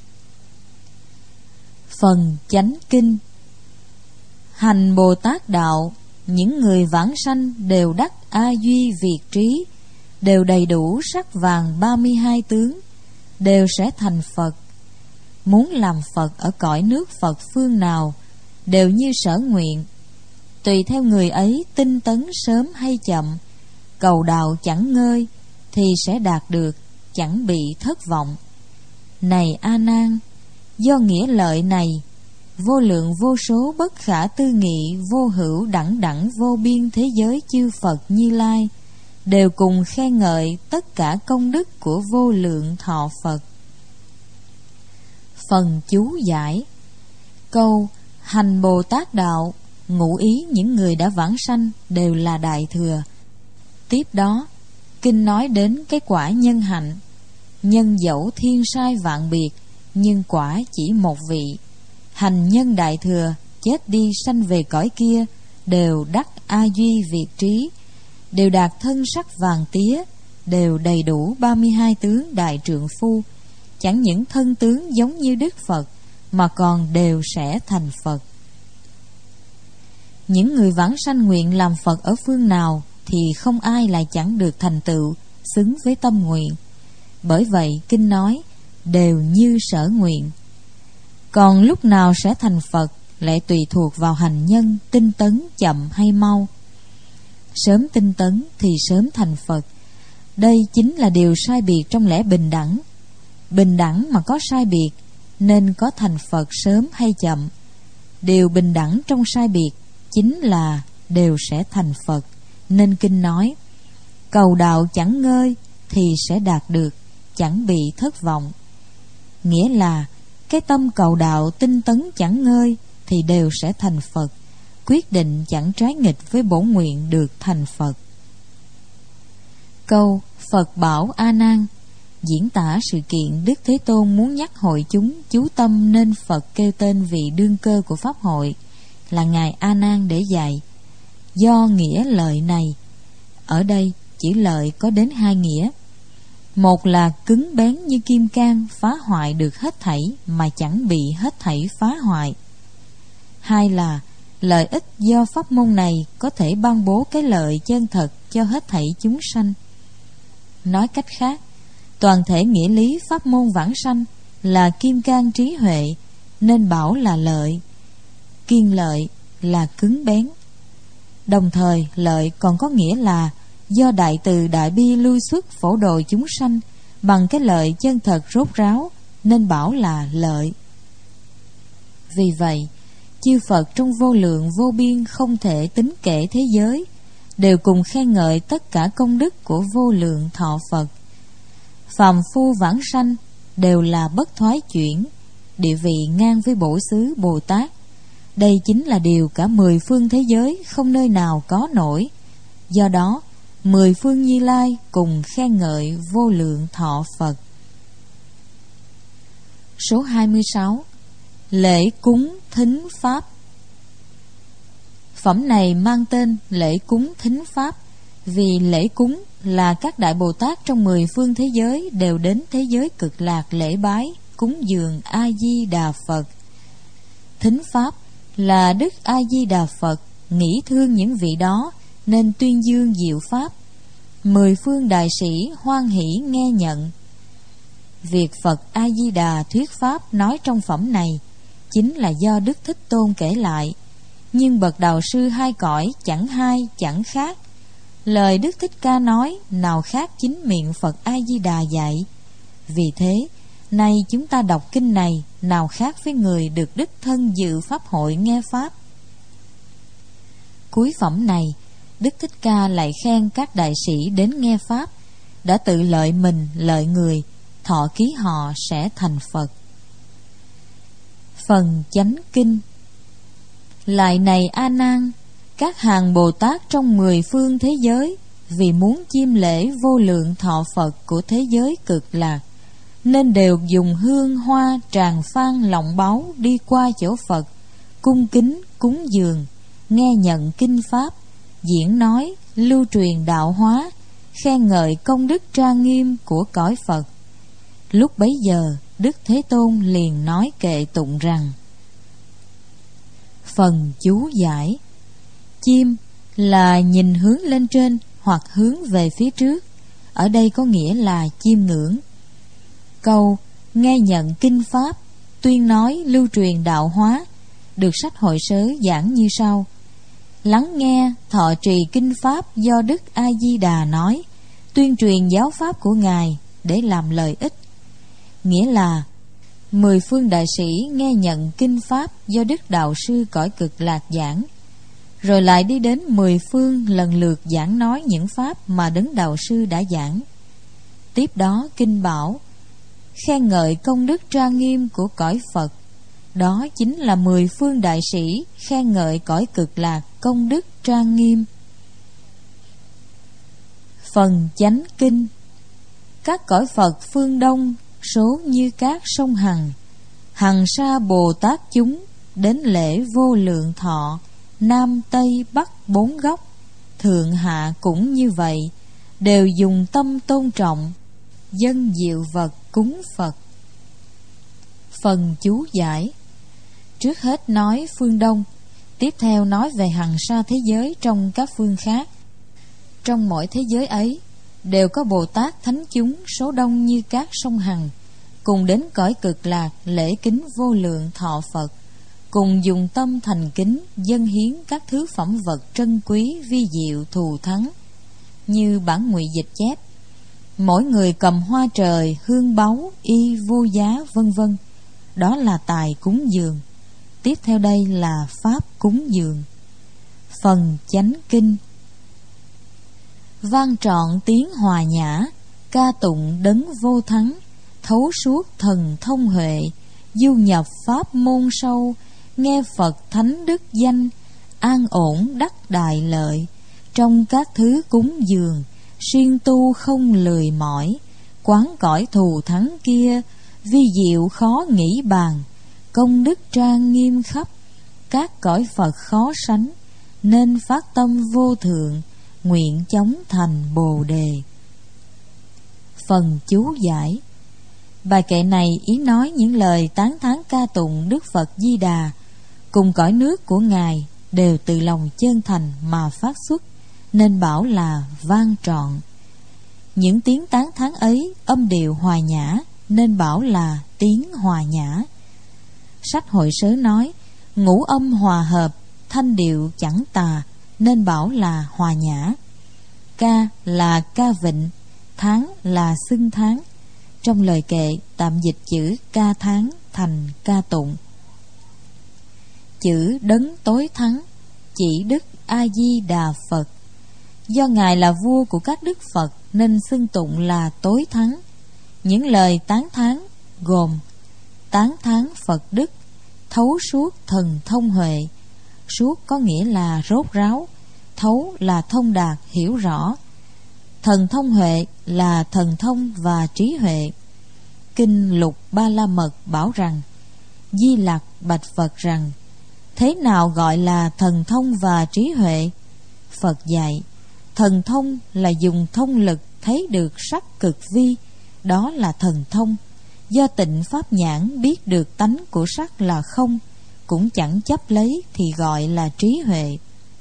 Phần chánh kinh. Hành Bồ Tát đạo, những người vãng sanh đều đắc A Duy Việt trí, đều đầy đủ sắc vàng 32 tướng, đều sẽ thành Phật. Muốn làm Phật ở cõi nước Phật phương nào, đều như sở nguyện. Tùy theo người ấy tinh tấn sớm hay chậm, cầu đạo chẳng ngơi, thì sẽ đạt được, chẳng bị thất vọng. Này A Nan, do nghĩa lợi này, vô lượng vô số bất khả tư nghị, vô hữu đẳng đẳng vô biên thế giới chư Phật Như Lai đều cùng khen ngợi tất cả công đức của vô lượng thọ Phật. Phần chú giải. Câu hành Bồ Tát đạo ngụ ý những người đã vãng sanh đều là đại thừa. Tiếp đó kinh nói đến cái quả nhân hạnh. Nhân dẫu thiên sai vạn biệt, nhưng quả chỉ một vị. Hành nhân đại thừa chết đi sanh về cõi kia đều đắc a duy việt trí, đều đạt thân sắc vàng tía, đều đầy đủ 32 tướng đại trượng phu. Chẳng những thân tướng giống như Đức Phật, mà còn đều sẽ thành Phật. Những người vãng sanh nguyện làm Phật ở phương nào thì không ai lại chẳng được thành tựu xứng với tâm nguyện. Bởi vậy kinh nói đều như sở nguyện. Còn lúc nào sẽ thành Phật lại tùy thuộc vào hành nhân tinh tấn chậm hay mau. Sớm tinh tấn thì sớm thành Phật. Đây chính là điều sai biệt trong lẽ bình đẳng. Bình đẳng mà có sai biệt nên có thành Phật sớm hay chậm. Điều bình đẳng trong sai biệt chính là đều sẽ thành Phật. Nên kinh nói cầu đạo chẳng ngơi thì sẽ đạt được, chẳng bị thất vọng. Nghĩa là cái tâm cầu đạo tinh tấn chẳng ngơi thì đều sẽ thành Phật, quyết định chẳng trái nghịch với bổn nguyện được thành Phật. Câu Phật bảo A Nan diễn tả sự kiện Đức Thế Tôn muốn nhắc hội chúng chú tâm nên Phật kêu tên vị đương cơ của Pháp hội là Ngài A Nan để dạy. Do nghĩa lợi này, ở đây chữ lợi có đến hai nghĩa. Một là cứng bén như kim cang, phá hoại được hết thảy mà chẳng bị hết thảy phá hoại. Hai là lợi ích do pháp môn này có thể ban bố cái lợi chân thật cho hết thảy chúng sanh. Nói cách khác, toàn thể nghĩa lý pháp môn vãng sanh là kim cang trí huệ, nên bảo là lợi. Kiên lợi là cứng bén. Đồng thời lợi còn có nghĩa là do đại từ đại bi lui xuất phổ độ chúng sanh bằng cái lợi chân thật rốt ráo, nên bảo là lợi. Vì vậy chư Phật trong vô lượng vô biên không thể tính kể thế giới đều cùng khen ngợi tất cả công đức của vô lượng thọ Phật. Phàm phu vãng sanh đều là bất thoái chuyển, địa vị ngang với Bổ Xứ Bồ Tát. Đây chính là điều cả 10 phương thế giới không nơi nào có nổi. Do đó 10 phương Như Lai cùng khen ngợi vô lượng thọ Phật. Số 26. Lễ cúng thính pháp. Phẩm này mang tên lễ cúng thính pháp vì lễ cúng là các đại Bồ Tát trong 10 phương thế giới đều đến thế giới Cực Lạc lễ bái cúng dường A Di Đà Phật. Thính pháp là Đức A Di Đà Phật nghĩ thương những vị đó nên tuyên dương diệu pháp. 10 phương đại sĩ hoan hỷ nghe nhận. Việc Phật A Di Đà thuyết pháp nói trong phẩm này chính là do Đức Thích Tôn kể lại, nhưng bậc đạo sư hai cõi chẳng hai chẳng khác. Lời Đức Thích Ca nói nào khác chính miệng Phật A Di Đà dạy. Vì thế nay chúng ta đọc kinh này nào khác với người được đích thân dự pháp hội nghe pháp. Cuối phẩm này Đức Thích Ca lại khen các đại sĩ đến nghe pháp đã tự lợi mình lợi người, thọ ký họ sẽ thành Phật. Phần chánh kinh. Lại này A Nan, các hàng Bồ Tát trong 10 phương thế giới vì muốn chiêm lễ vô lượng thọ Phật của thế giới Cực Lạc nên đều dùng hương hoa tràng phan lọng báu đi qua chỗ Phật, cung kính cúng dường, nghe nhận kinh pháp, diễn nói lưu truyền đạo hóa, khen ngợi công đức trang nghiêm của cõi Phật. Lúc bấy giờ Đức Thế Tôn liền nói kệ tụng rằng: Phần chú giải. Chim là nhìn hướng lên trên hoặc hướng về phía trước, ở đây có nghĩa là chiêm ngưỡng. Câu nghe nhận kinh pháp, tuyên nói lưu truyền đạo hóa được sách Hội Sớ giảng như sau: lắng nghe thọ trì kinh pháp do Đức A Di Đà nói, tuyên truyền giáo pháp của Ngài để làm lợi ích. Nghĩa là 10 phương đại sĩ nghe nhận kinh pháp do Đức Đạo Sư cõi Cực Lạc giảng, rồi lại đi đến 10 phương lần lượt giảng nói những pháp mà Đấng Đạo Sư đã giảng. Tiếp đó kinh bảo khen ngợi công đức trang nghiêm của cõi Phật. Đó chính là 10 phương đại sĩ khen ngợi cõi Cực Lạc công đức trang nghiêm. Phần chánh kinh. Các cõi Phật phương Đông số như các sông Hằng, Hằng sa Bồ Tát chúng đến lễ vô lượng thọ, Nam Tây Bắc 4 góc, thượng hạ cũng như vậy, đều dùng tâm tôn trọng, dâng diệu vật cúng Phật. Phần chú giải. Trước hết nói phương Đông, tiếp theo nói về hằng sa thế giới trong các phương khác. Trong mỗi thế giới ấy đều có Bồ Tát thánh chúng số đông như các sông Hằng, cùng đến cõi Cực Lạc lễ kính vô lượng thọ Phật, cùng dùng tâm thành kính dâng hiến các thứ phẩm vật trân quý vi diệu thù thắng. Như bản ngụy dịch chép, mỗi người cầm hoa trời, hương báu, y vô giá vân vân, đó là tài cúng dường. Tiếp theo đây là pháp cúng dường. Phần chánh kinh. Vang trọn tiếng hòa nhã, ca tụng đấng vô thắng, thấu suốt thần thông huệ, du nhập pháp môn sâu, nghe Phật thánh đức danh, an ổn đắc đại lợi. Trong các thứ cúng dường, siêng tu không lười mỏi, quán cõi thù thắng kia, vi diệu khó nghĩ bàn, công đức trang nghiêm khắp, các cõi Phật khó sánh, nên phát tâm vô thượng, nguyện chóng thành Bồ Đề. Phần chú giải. Bài kệ này ý nói những lời tán thán ca tụng Đức Phật Di Đà cùng cõi nước của Ngài đều từ lòng chân thành mà phát xuất, nên bảo là vang trọn. Những tiếng tán thán ấy âm điệu hòa nhã, nên bảo là tiếng hòa nhã. Sách Hội Sớ nói ngũ âm hòa hợp, thanh điệu chẳng tà, nên bảo là hòa nhã. Ca là ca vịnh, tháng là xưng tháng. Trong lời kệ tạm dịch chữ ca tháng thành ca tụng. Chữ đấng tối thắng chỉ Đức A Di Đà Phật. Do Ngài là vua của các đức Phật nên xưng tụng là tối thắng. Những lời tán thán gồm tán thán Phật đức, thấu suốt thần thông huệ. Suốt có nghĩa là rốt ráo, thấu là thông đạt hiểu rõ, thần thông huệ là thần thông và trí huệ. Kinh Lục Ba La Mật bảo rằng Di Lặc bạch Phật rằng thế nào gọi là thần thông và trí huệ? Phật dạy thần thông là dùng thông lực thấy được sắc cực vi, đó là thần thông. Do tịnh pháp nhãn biết được tánh của sắc là không, cũng chẳng chấp lấy thì gọi là trí huệ.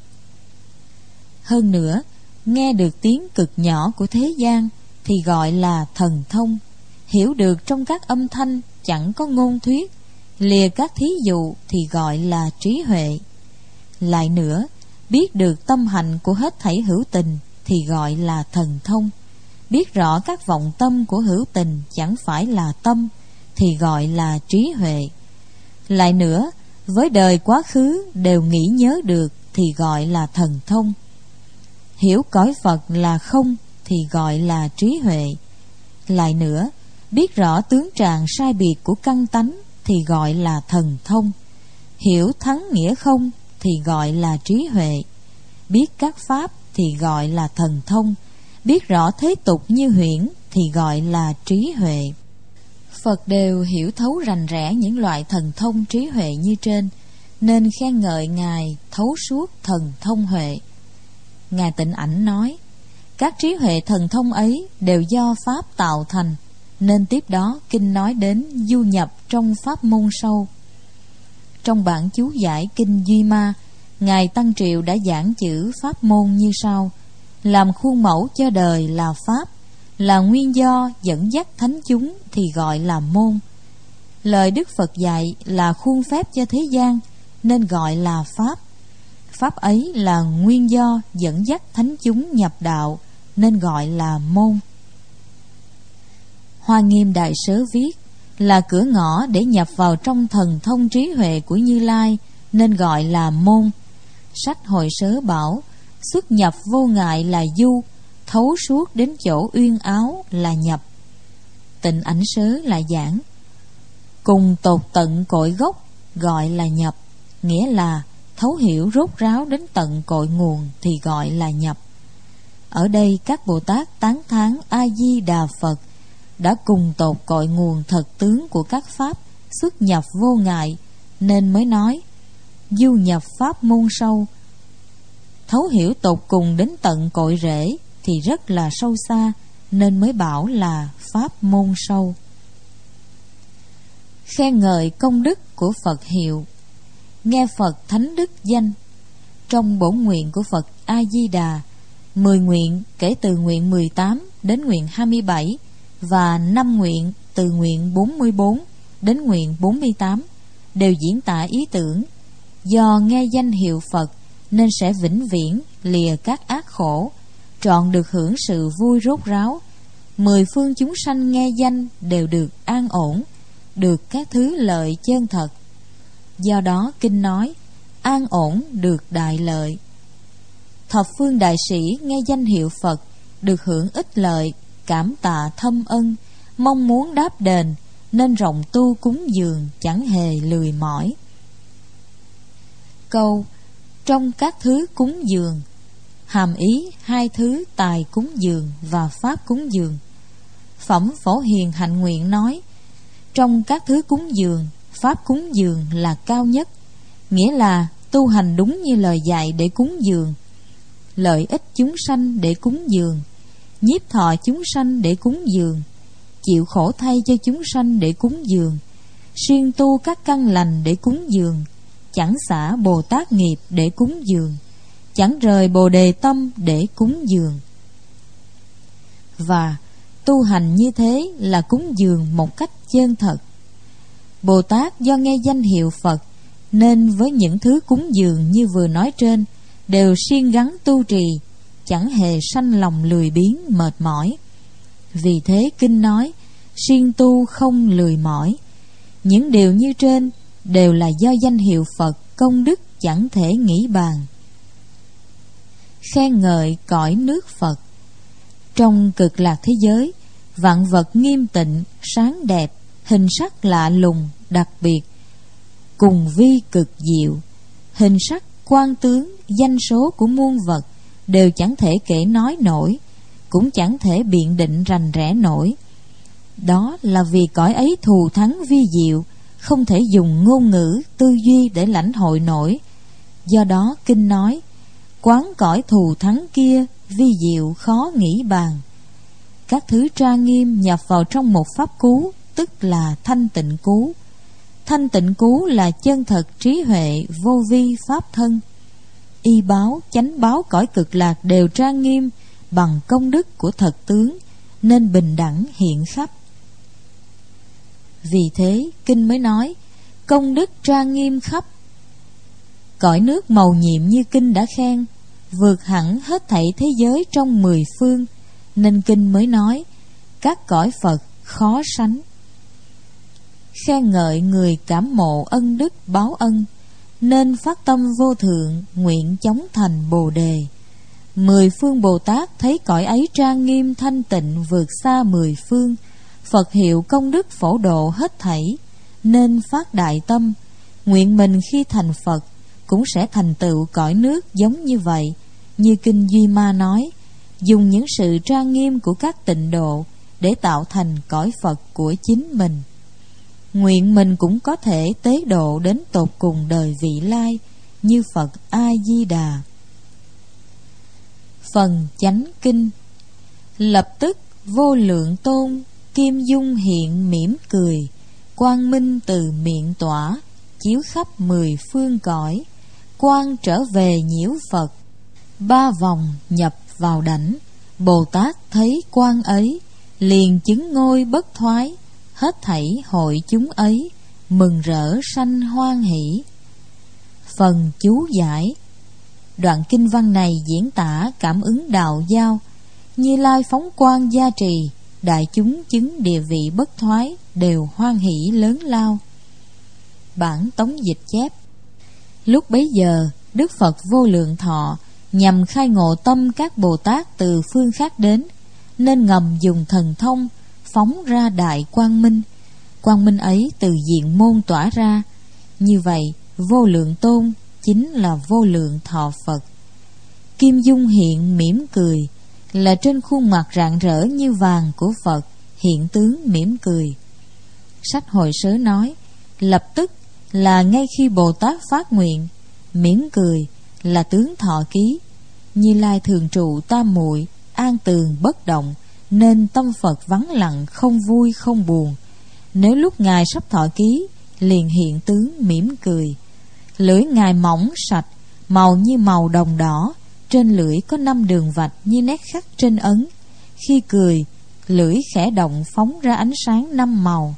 Hơn nữa, nghe được tiếng cực nhỏ của thế gian thì gọi là thần thông. Hiểu được trong các âm thanh chẳng có ngôn thuyết, lìa các thí dụ thì gọi là trí huệ. Lại nữa, biết được tâm hạnh của hết thảy hữu tình thì gọi là thần thông. Biết rõ các vọng tâm của hữu tình chẳng phải là tâm thì gọi là trí huệ. Lại nữa, với đời quá khứ đều nghĩ nhớ được thì gọi là thần thông. Hiểu cõi Phật là không thì gọi là trí huệ. Lại nữa, biết rõ tướng trạng sai biệt của căn tánh thì gọi là thần thông. Hiểu thắng nghĩa không thì gọi là trí huệ. Biết các pháp thì gọi là thần thông. Biết rõ thế tục như huyễn thì gọi là trí huệ. Phật đều hiểu thấu rành rẽ những loại thần thông trí huệ như trên, nên khen ngợi Ngài thấu suốt thần thông huệ. Ngài Tịnh Ảnh nói các trí huệ thần thông ấy đều do pháp tạo thành, nên tiếp đó kinh nói đến du nhập trong pháp môn sâu. Trong bản chú giải kinh Duy Ma, Ngài Tăng Triệu đã giảng chữ pháp môn như sau: làm khuôn mẫu cho đời là pháp, là nguyên do dẫn dắt thánh chúng thì gọi là môn. Lời Đức Phật dạy là khuôn phép cho thế gian nên gọi là pháp. Pháp ấy là nguyên do dẫn dắt thánh chúng nhập đạo nên gọi là môn. Hoa Nghiêm Đại Sớ viết: là cửa ngõ để nhập vào trong thần thông trí huệ của Như Lai, nên gọi là môn. Sách Hồi Sớ bảo xuất nhập vô ngại là du, thấu suốt đến chỗ uyên áo là nhập. Tịnh Ảnh Sớ là giảng. Cùng tột tận cội gốc gọi là nhập, nghĩa là thấu hiểu rốt ráo đến tận cội nguồn thì gọi là nhập. Ở đây các Bồ Tát tán thán A Di Đà Phật đã cùng tột cội nguồn thật tướng của các pháp, xuất nhập vô ngại, nên mới nói du nhập pháp môn sâu. Thấu hiểu tột cùng đến tận cội rễ thì rất là sâu xa, nên mới bảo là pháp môn sâu. Khen ngợi công đức của Phật hiệu. Nghe Phật thánh đức danh. Trong bổn nguyện của Phật A Di Đà, 10 nguyện kể từ nguyện 18 đến nguyện 27 và 5 nguyện từ nguyện 44 đến nguyện 48 đều diễn tả ý tưởng do nghe danh hiệu Phật nên sẽ vĩnh viễn lìa các ác khổ, trọn được hưởng sự vui rốt ráo. 10 phương chúng sanh nghe danh đều được an ổn, được các thứ lợi chân thật. Do đó kinh nói an ổn được đại lợi. Thập phương đại sĩ nghe danh hiệu Phật được hưởng ích lợi, cảm tạ thâm ân, mong muốn đáp đền, nên rộng tu cúng dường chẳng hề lười mỏi. Câu trong các thứ cúng dường hàm ý hai thứ tài cúng dường và pháp cúng dường. Phẩm Phổ Hiền Hạnh Nguyện nói trong các thứ cúng dường, pháp cúng dường là cao nhất, nghĩa là tu hành đúng như lời dạy để cúng dường, lợi ích chúng sanh để cúng dường, nhiếp thọ chúng sanh để cúng dường, chịu khổ thay cho chúng sanh để cúng dường, siêng tu các căn lành để cúng dường, chẳng xả Bồ Tát nghiệp để cúng dường, chẳng rời Bồ Đề tâm để cúng dường. Và tu hành như thế là cúng dường một cách chân thật. Bồ Tát do nghe danh hiệu Phật nên với những thứ cúng dường như vừa nói trên đều siêng gắng tu trì, chẳng hề sanh lòng lười biếng mệt mỏi. Vì thế kinh nói siêng tu không lười mỏi. Những điều như trên đều là do danh hiệu Phật công đức chẳng thể nghĩ bàn. Khen ngợi cõi nước Phật. Trong cực lạc thế giới, vạn vật nghiêm tịnh, sáng đẹp, hình sắc lạ lùng, đặc biệt, cùng vi cực diệu. Hình sắc, quan tướng, danh số của muôn vật đều chẳng thể kể nói nổi, cũng chẳng thể biện định rành rẽ nổi. Đó là vì cõi ấy thù thắng vi diệu, không thể dùng ngôn ngữ, tư duy để lãnh hội nổi. Do đó kinh nói quán cõi thù thắng kia, vi diệu khó nghĩ bàn. Các thứ tra nghiêm nhập vào trong một pháp cú, tức là thanh tịnh cú. Thanh tịnh cú là chân thật trí huệ vô vi pháp thân. Y báo, chánh báo cõi cực lạc đều trang nghiêm bằng công đức của thật tướng, nên bình đẳng hiện khắp. Vì thế kinh mới nói công đức trang nghiêm khắp. Cõi nước màu nhiệm như kinh đã khen, vượt hẳn hết thảy thế giới trong 10 phương, nên kinh mới nói các cõi Phật khó sánh. Khen ngợi người cảm mộ ân đức báo ân, nên phát tâm vô thượng nguyện chóng thành Bồ Đề. 10 phương Bồ Tát thấy cõi ấy trang nghiêm thanh tịnh vượt xa 10 phương, Phật hiệu công đức phổ độ hết thảy, nên phát đại tâm, nguyện mình khi thành Phật cũng sẽ thành tựu cõi nước giống như vậy. Như kinh Duy Ma nói, dùng những sự trang nghiêm của các tịnh độ để tạo thành cõi Phật của chính mình. Nguyện mình cũng có thể tế độ đến tột cùng đời vị lai như Phật A Di Đà. Phần chánh kinh. Lập tức vô lượng tôn, kim dung hiện mỉm cười, quang minh từ miệng tỏa, chiếu khắp 10 phương cõi, quang trở về nhiễu Phật. 3 vòng nhập vào đảnh, Bồ Tát thấy quang ấy, liền chứng ngôi bất thoái, hết thảy hội chúng ấy, mừng rỡ sanh hoan hỷ. Phần chú giải. Đoạn kinh văn này diễn tả cảm ứng đạo giao, Như Lai phóng quang gia trì, đại chúng chứng địa vị bất thoái đều hoan hỷ lớn lao. Bản tống dịch chép: lúc bấy giờ Đức Phật Vô Lượng Thọ nhằm khai ngộ tâm các Bồ Tát từ phương khác đến, nên ngầm dùng thần thông phóng ra đại quang minh. Quang minh ấy từ diện môn tỏa ra. Như vậy Vô Lượng Tôn chính là Vô Lượng Thọ Phật. Kim dung hiện mỉm cười, là trên khuôn mặt rạng rỡ như vàng của Phật hiện tướng mỉm cười. Sách Hội Sớ nói, lập tức là ngay khi Bồ Tát phát nguyện, mỉm cười là tướng thọ ký. Như Lai thường trụ tam muội, an tường bất động, nên tâm Phật vắng lặng, không vui không buồn. Nếu lúc Ngài sắp thọ ký, liền hiện tướng mỉm cười. Lưỡi Ngài mỏng sạch, màu như màu đồng đỏ, trên lưỡi có 5 đường vạch như nét khắc trên ấn. Khi cười, lưỡi khẽ động phóng ra ánh sáng 5 màu.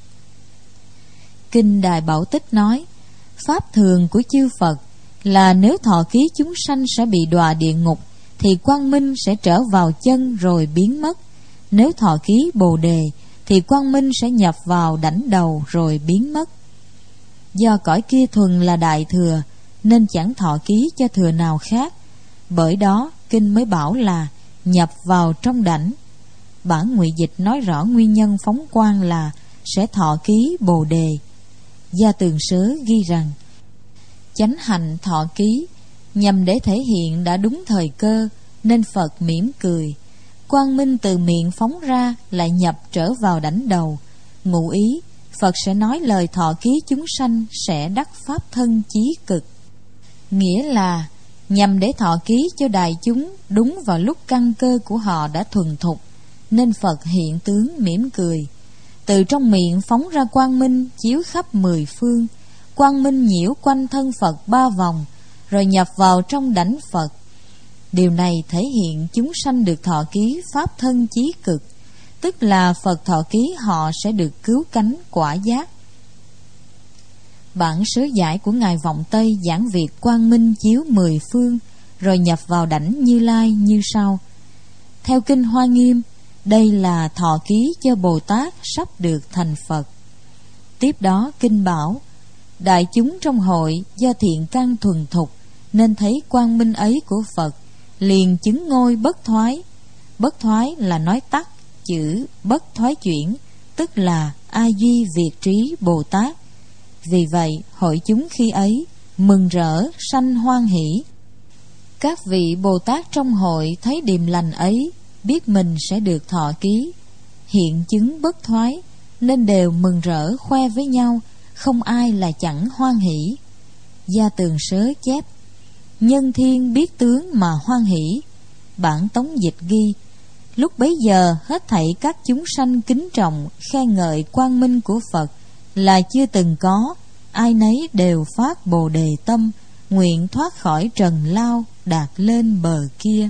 Kinh Đại Bảo Tích nói, pháp thường của chư Phật là nếu thọ ký chúng sanh sẽ bị đọa địa ngục, thì quang minh sẽ trở vào chân rồi biến mất. Nếu thọ ký Bồ Đề, thì quang minh sẽ nhập vào đảnh đầu rồi biến mất. Do cõi kia thuần là đại thừa, nên chẳng thọ ký cho thừa nào khác. Bởi đó kinh mới bảo là nhập vào trong đảnh. Bản ngụy dịch nói rõ nguyên nhân phóng quang là sẽ thọ ký Bồ Đề. Gia Tường Sớ ghi rằng, chánh hạnh thọ ký nhằm để thể hiện đã đúng thời cơ, nên Phật mỉm cười. Quang minh từ miệng phóng ra lại nhập trở vào đảnh đầu. Ngụ ý Phật sẽ nói lời thọ ký chúng sanh sẽ đắc pháp thân chí cực. Nghĩa là nhằm để thọ ký cho đại chúng đúng vào lúc căn cơ của họ đã thuần thục, nên Phật hiện tướng mỉm cười. Từ trong miệng phóng ra quang minh chiếu khắp 10 phương. Quang minh nhiễu quanh thân Phật 3 vòng, rồi nhập vào trong đảnh Phật. Điều này thể hiện chúng sanh được thọ ký pháp thân chí cực, tức là Phật thọ ký họ sẽ được cứu cánh quả giác. Bản sớ giải của Ngài Vọng Tây giảng việc quang minh chiếu 10 phương, rồi nhập vào đảnh Như Lai như sau. Theo Kinh Hoa Nghiêm, đây là thọ ký cho Bồ Tát sắp được thành Phật. Tiếp đó Kinh bảo, đại chúng trong hội do thiện căn thuần thục, nên thấy quang minh ấy của Phật, liền chứng ngôi bất thoái. Bất thoái là nói tắt chữ bất thoái chuyển, tức là A Duy Việt Trí Bồ Tát. Vì vậy hội chúng khi ấy mừng rỡ sanh hoan hỷ. Các vị Bồ Tát trong hội thấy điềm lành ấy, biết mình sẽ được thọ ký, hiện chứng bất thoái, nên đều mừng rỡ khoe với nhau, không ai là chẳng hoan hỷ. Gia Tường Sớ chép, nhân thiên biết tướng mà hoan hỷ. Bản tống dịch ghi, lúc bấy giờ hết thảy các chúng sanh kính trọng khen ngợi quang minh của Phật là chưa từng có, ai nấy đều phát Bồ Đề tâm, nguyện thoát khỏi trần lao, đạt lên bờ kia.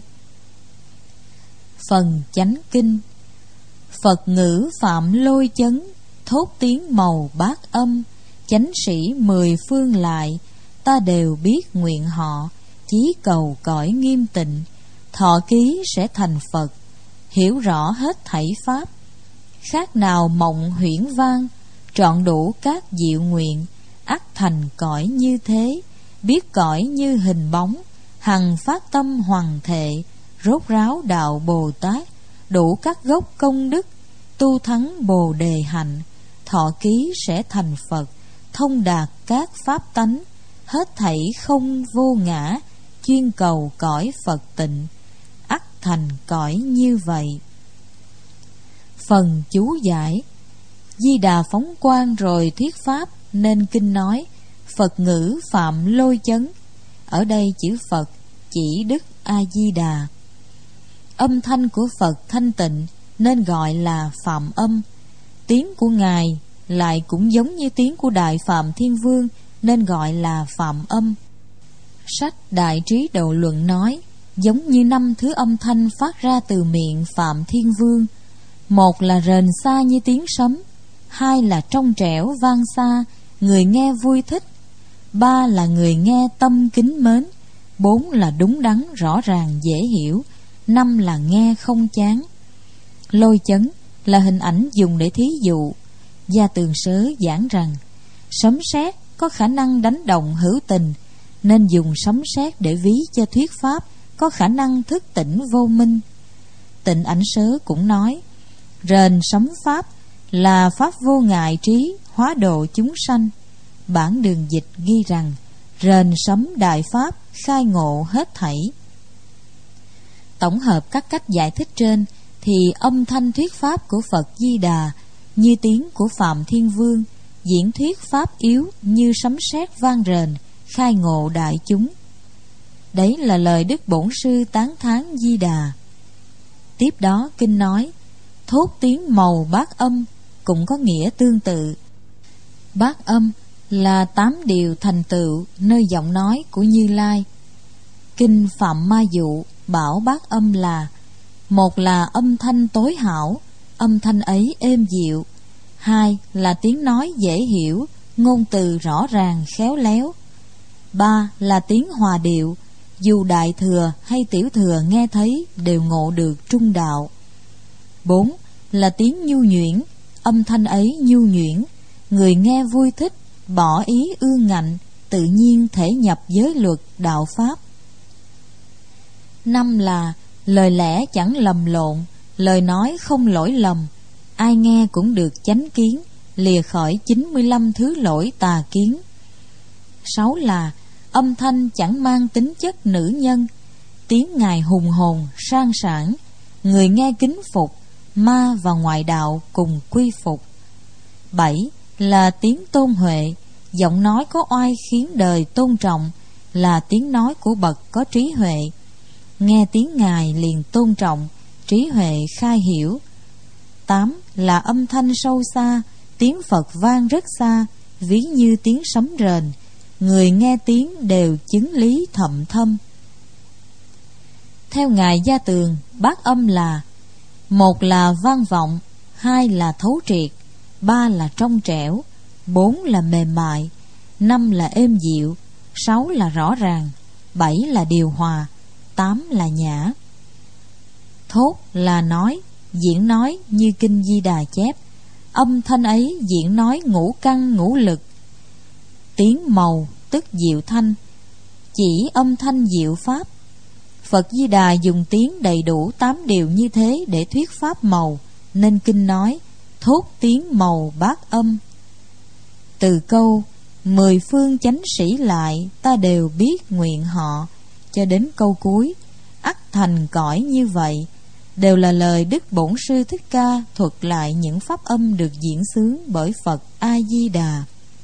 Phần chánh kinh. Phật ngữ phạm lôi chấn, thốt tiếng màu bát âm, chánh sĩ 10 phương lại, ta đều biết nguyện họ, chí cầu cõi nghiêm tịnh, thọ ký sẽ thành Phật, hiểu rõ hết thảy pháp. Khác nào mộng huyễn vang, trọn đủ các diệu nguyện, ắt thành cõi như thế, biết cõi như hình bóng, hằng phát tâm hoằng thệ, rốt ráo đạo Bồ Tát, đủ các gốc công đức, tu thắng Bồ Đề hạnh, thọ ký sẽ thành Phật, thông đạt các pháp tánh, hết thảy không vô ngã, chuyên cầu cõi Phật tịnh, ắt thành cõi như vậy. Phần chú giải. Di Đà phóng quang rồi thuyết pháp, nên kinh nói Phật ngữ phạm lôi chấn. Ở đây chữ Phật chỉ Đức A Di Đà. Âm thanh của Phật thanh tịnh nên gọi là phạm âm. Tiếng của Ngài lại cũng giống như tiếng của Đại Phạm Thiên Vương, nên gọi là phạm âm. Sách Đại Trí Độ Luận nói, giống như 5 thứ âm thanh phát ra từ miệng Phạm Thiên Vương. Một là rền xa như tiếng sấm, 2 là trong trẻo vang xa, người nghe vui thích, 3 là người nghe tâm kính mến, 4 là đúng đắn rõ ràng dễ hiểu, 5 là nghe không chán. Lôi chấn là hình ảnh dùng để thí dụ. Gia Tường Sớ giảng rằng sấm sét có khả năng đánh động hữu tình, nên dùng sấm sét để ví cho thuyết pháp có khả năng thức tỉnh vô minh. Tịnh Ảnh Sớ cũng nói rền sấm pháp là pháp vô ngại trí hóa độ chúng sanh. Bản đường dịch ghi rằng rền sấm đại pháp khai ngộ hết thảy. Tổng hợp các cách giải thích trên thì âm thanh thuyết pháp của Phật Di Đà như tiếng của Phạm Thiên Vương, diễn thuyết pháp yếu như sấm sét vang rền, khai ngộ đại chúng. Đấy là lời Đức Bổn Sư tán thán Di Đà. Tiếp đó kinh nói thốt tiếng màu bát âm cũng có nghĩa tương tự. Bát âm là 8 điều thành tựu nơi giọng nói của Như Lai. Kinh Phạm Ma Dụ bảo bát âm là: một là âm thanh tối hảo, âm thanh ấy êm dịu; hai là tiếng nói dễ hiểu, ngôn từ rõ ràng khéo léo; ba là tiếng hòa điệu, dù đại thừa hay tiểu thừa nghe thấy đều ngộ được trung đạo; bốn là tiếng nhu nhuyễn, âm thanh ấy nhu nhuyễn, người nghe vui thích, bỏ ý ương ngạnh, tự nhiên thể nhập giới luật đạo pháp; năm là lời lẽ chẳng lầm lộn, lời nói không lỗi lầm, ai nghe cũng được chánh kiến, lìa khỏi 95 thứ lỗi tà kiến; sáu là âm thanh chẳng mang tính chất nữ nhân, tiếng ngài hùng hồn sang sảng, người nghe kính phục, ma và ngoại đạo cùng quy phục; bảy là tiếng tôn huệ, giọng nói có oai khiến đời tôn trọng, là tiếng nói của bậc có trí huệ, nghe tiếng ngài liền tôn trọng, trí huệ khai hiểu; tám là âm thanh sâu xa, tiếng Phật vang rất xa, ví như tiếng sấm rền, người nghe tiếng đều chứng lý thậm thâm. Theo ngài Gia Tường, bát âm là: một là vang vọng, hai là thấu triệt, ba là trong trẻo, bốn là mềm mại, năm là êm dịu, sáu là rõ ràng, bảy là điều hòa, tám là nhã. Thốt là nói, diễn nói như kinh Di Đà chép, âm thanh ấy diễn nói ngũ căn ngũ lực. Tiếng màu tức diệu thanh, chỉ âm thanh diệu pháp. Phật Di Đà dùng tiếng đầy đủ 8 điều như thế để thuyết pháp màu, nên kinh nói thốt tiếng màu bát âm. Từ câu 10 phương chánh sĩ lại ta đều biết nguyện họ cho đến câu cuối ắt thành cõi như vậy, đều là lời Đức Bổn Sư Thích Ca thuật lại những pháp âm được diễn xướng bởi Phật A Di Đà.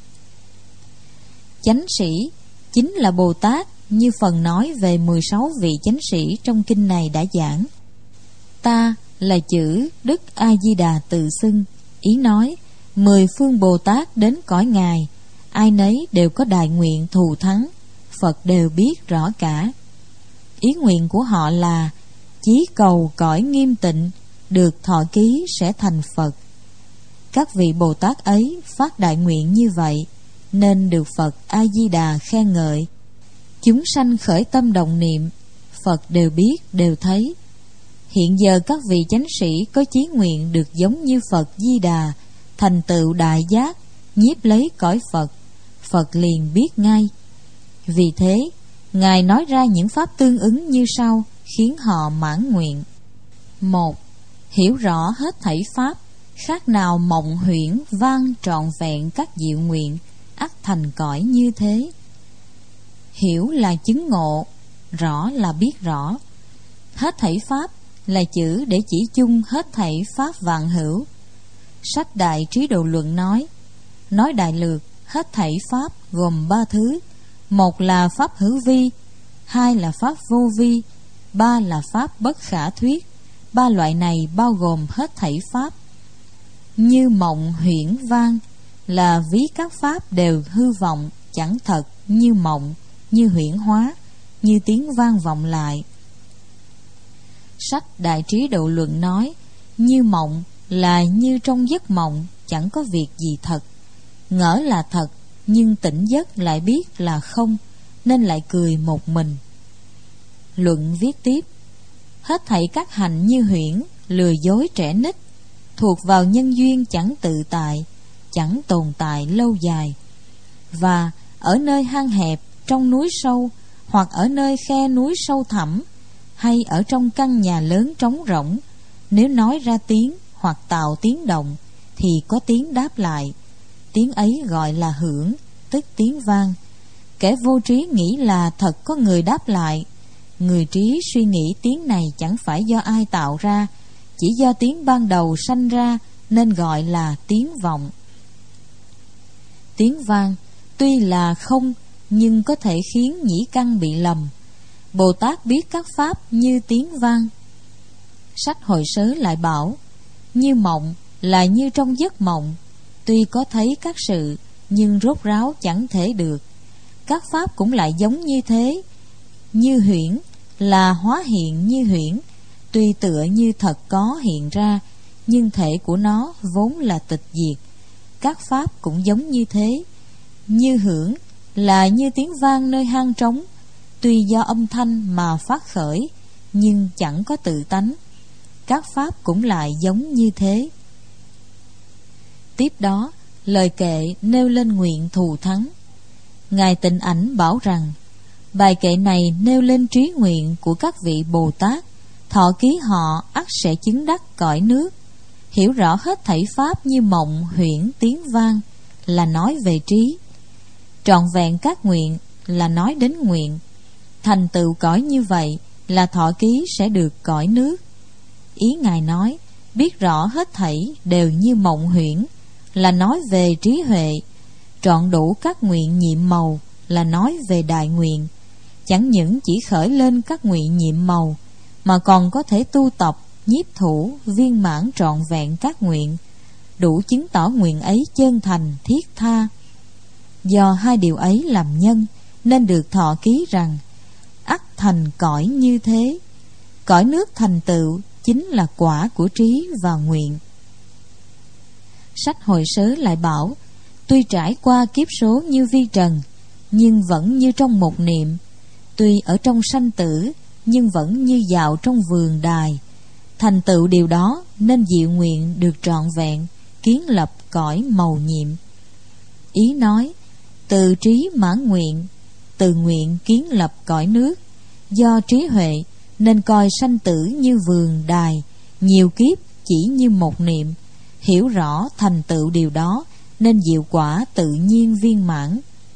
Chánh sĩ chính là Bồ Tát, như phần nói về 16 vị chánh sĩ trong kinh này đã giảng. Ta là chữ Đức A Di Đà tự xưng, ý nói 10 phương Bồ Tát đến cõi ngài, ai nấy đều có đại nguyện thù thắng, Phật đều biết rõ cả. Ý nguyện của họ là chí cầu cõi nghiêm tịnh, được thọ ký sẽ thành Phật. Các vị Bồ Tát ấy phát đại nguyện như vậy, nên được Phật A Di Đà khen ngợi. Chúng sanh khởi tâm động niệm, Phật đều biết đều thấy. Hiện giờ các vị chánh sĩ có chí nguyện được giống như Phật Di Đà, thành tựu đại giác, nhiếp lấy cõi Phật, Phật liền biết ngay. Vì thế ngài nói ra những pháp tương ứng như sau, khiến họ mãn nguyện. 1. Hiểu rõ hết thảy pháp, khác nào mộng huyễn vang trọn vẹn các diệu nguyện, ắt thành cõi như thế. Hiểu là chứng ngộ, rõ là biết rõ. Hết thảy pháp là chữ để chỉ chung hết thảy pháp vạn hữu. Sách Đại Trí Độ Luận nói đại lược hết thảy pháp gồm 3 thứ. Một là pháp hữu vi, hai là pháp vô vi, ba là pháp bất khả thuyết. 3 loại này bao gồm hết thảy pháp. Như mộng huyễn vang là ví các pháp đều hư vọng, chẳng thật, như mộng, như huyễn hóa, như tiếng vang vọng lại. Sách Đại Trí Độ Luận nói như mộng là như trong giấc mộng, chẳng có việc gì thật, ngỡ là thật, nhưng tỉnh giấc lại biết là không, nên lại cười một mình. Luận viết tiếp: hết thảy các hành như huyễn, lừa dối trẻ nít, thuộc vào nhân duyên chẳng tự tại, chẳng tồn tại lâu dài. Và ở nơi hang hẹp trong núi sâu, hoặc ở nơi khe núi sâu thẳm, hay ở trong căn nhà lớn trống rỗng, nếu nói ra tiếng hoặc tạo tiếng động thì có tiếng đáp lại. Tiếng ấy gọi là hưởng, tức tiếng vang. Kẻ vô trí nghĩ là thật có người đáp lại. Người trí suy nghĩ tiếng này chẳng phải do ai tạo ra, chỉ do tiếng ban đầu sanh ra, nên gọi là tiếng vọng. Tiếng vang tuy là không, nhưng có thể khiến nhĩ căn bị lầm. Bồ Tát biết các pháp như tiếng vang. Sách Hội Sớ lại bảo, như mộng là như trong giấc mộng, tuy có thấy các sự, nhưng rốt ráo chẳng thể được. Các pháp cũng lại giống như thế. Như huyễn là hóa hiện như huyễn, tuy tựa như thật có hiện ra, nhưng thể của nó vốn là tịch diệt. Các pháp cũng giống như thế. Như hưởng là như tiếng vang nơi hang trống, tuy do âm thanh mà phát khởi, nhưng chẳng có tự tánh. Các pháp cũng lại giống như thế. Tiếp đó, lời kệ nêu lên nguyện thù thắng. Ngài Tịnh Ảnh bảo rằng, bài kệ này nêu lên trí nguyện của các vị Bồ Tát, thọ ký họ ắt sẽ chứng đắc cõi nước. Hiểu rõ hết thảy pháp như mộng, huyễn, tiếng vang là nói về trí. Trọn vẹn các nguyện là nói đến nguyện. Thành tựu cõi như vậy là thọ ký sẽ được cõi nước. Ý Ngài nói, biết rõ hết thảy đều như mộng huyễn là nói về trí huệ. Trọn đủ các nguyện nhiệm màu là nói về đại nguyện. Chẳng những chỉ khởi lên các nguyện nhiệm màu, mà còn có thể tu tập, nhiếp thủ, viên mãn trọn vẹn các nguyện, đủ chứng tỏ nguyện ấy chân thành, thiết tha. Do hai điều ấy làm nhân, nên được thọ ký rằng, ắt thành cõi như thế. Cõi nước thành tựu chính là quả của trí và nguyện. Sách Hội Sớ lại bảo, tuy trải qua kiếp số như vi trần, nhưng vẫn như trong một niệm. Tuy ở trong sanh tử, nhưng vẫn như dạo trong vườn đài. Thành tựu điều đó nên diệu nguyện được trọn vẹn, kiến lập cõi mầu nhiệm. Ý nói, từ trí mãn nguyện, từ nguyện kiến lập cõi nước. Do trí huệ nên coi sanh tử như vườn đài, nhiều kiếp chỉ như một niệm. Hiểu rõ thành tựu điều đó nên diệu quả tự nhiên viên mãn.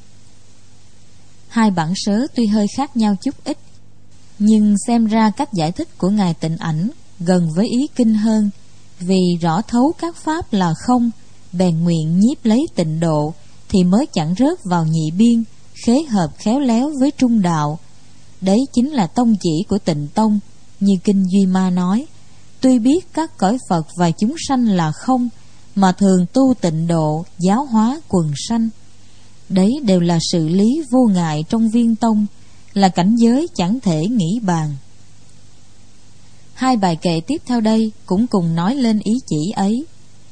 Hai bản sớ tuy hơi khác nhau chút ít, nhưng xem ra cách giải thích của Ngài Tịnh Ảnh gần với ý kinh hơn. Vì rõ thấu các pháp là không, bèn nguyện nhiếp lấy tịnh độ, thì mới chẳng rớt vào nhị biên, khế hợp khéo léo với trung đạo. Đấy chính là tông chỉ của Tịnh Tông. Như Kinh Duy Ma nói, tuy biết các cõi Phật và chúng sanh là không, mà thường tu tịnh độ, giáo hóa quần sanh. Đấy đều là sự lý vô ngại trong viên tông, là cảnh giới chẳng thể nghĩ bàn. Hai bài kệ tiếp theo đây cũng cùng nói lên ý chỉ ấy.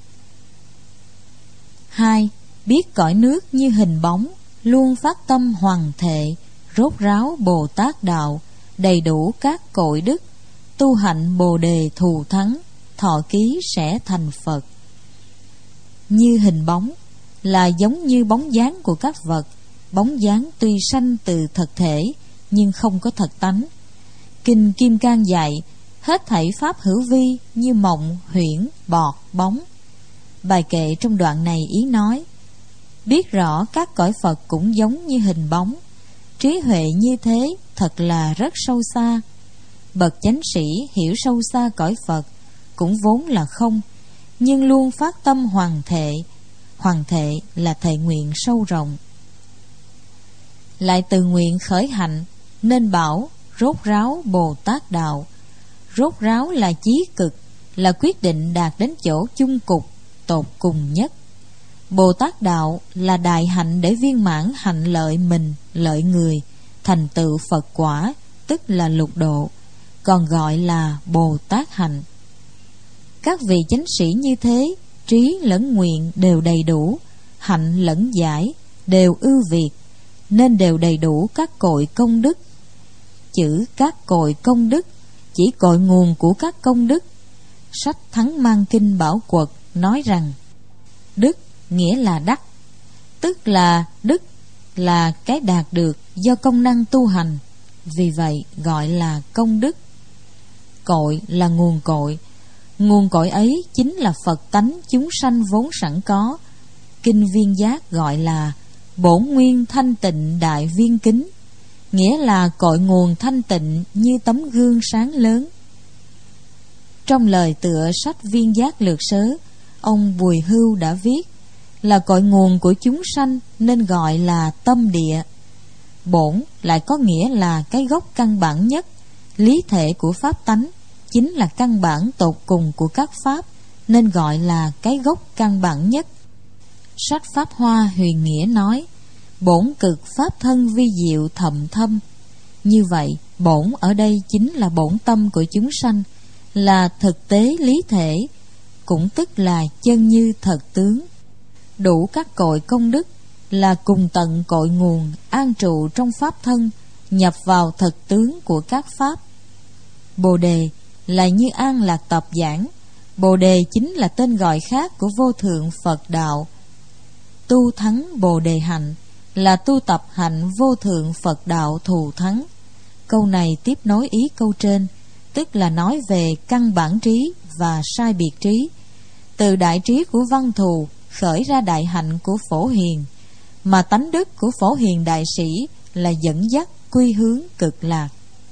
2. Biết cõi nước như hình bóng, luôn phát tâm hoằng thệ, rốt ráo Bồ Tát đạo, đầy đủ các cội đức, tu hạnh Bồ đề thù thắng, thọ ký sẽ thành Phật. Như hình bóng là giống như bóng dáng của các vật. Bóng dáng tuy sanh từ thật thể, nhưng không có thật tánh. Kinh Kim Cang dạy, hết thảy pháp hữu vi như mộng, huyễn, bọt, bóng. Bài kệ trong đoạn này ý nói, biết rõ các cõi Phật cũng giống như hình bóng. Trí huệ như thế thật là rất sâu xa. Bậc chánh sĩ hiểu sâu xa cõi Phật cũng vốn là không, nhưng luôn phát tâm hoằng thệ. Hoằng thệ là thệ nguyện sâu rộng. Lại từ nguyện khởi hạnh, nên bảo rốt ráo Bồ Tát đạo. Rốt ráo là chí cực, là quyết định đạt đến chỗ chung cục, tột cùng nhất. Bồ Tát đạo là đại hạnh để viên mãn hạnh lợi mình, lợi người, thành tựu Phật quả, tức là lục độ, còn gọi là Bồ Tát hạnh. Các vị chánh sĩ như thế, trí lẫn nguyện đều đầy đủ, hạnh lẫn giải đều ưu việt, nên đều đầy đủ các cội công đức. Chữ các cội công đức chỉ cội nguồn của các công đức. sách Thắng Mang Kinh Bảo Quật nói rằng đức nghĩa là đắc, tức là đức là cái đạt được do công năng tu hành, vì vậy gọi là công đức. Cội là nguồn cội ấy chính là Phật tánh chúng sanh vốn sẵn có. Kinh Viên Giác gọi là bổn nguyên thanh tịnh đại viên kính, nghĩa là cội nguồn thanh tịnh như tấm gương sáng lớn. Trong lời tựa sách Viên Giác Lược Sớ, ông Bùi Hưu đã viết là cội nguồn của chúng sanh nên gọi là tâm địa. Bổn lại có nghĩa là cái gốc căn bản nhất, lý thể của pháp tánh, chính là căn bản tột cùng của các pháp, nên gọi là cái gốc căn bản nhất. Sách Pháp Hoa Huyền Nghĩa nói bổn cực pháp thân vi diệu thậm thâm. Như vậy, bổn ở đây chính là bổn tâm của chúng sanh, là thực tế lý thể, cũng tức là chân như thật tướng. Đủ các cội công đức là cùng tận cội nguồn an trụ trong pháp thân, nhập vào thật tướng của các pháp. Bồ đề là Như An Lạc Tập giảng, Bồ đề chính là tên gọi khác của vô thượng Phật đạo. Tu thắng Bồ đề hạnh là tu tập hạnh vô thượng Phật đạo thù thắng. Câu này tiếp nối ý câu trên, tức là nói về căn bản trí và sai biệt trí. Từ đại trí của văn thù khởi ra đại hạnh của phổ hiền, mà tánh đức của phổ hiền đại sĩ là dẫn dắt quy hướng cực lạc.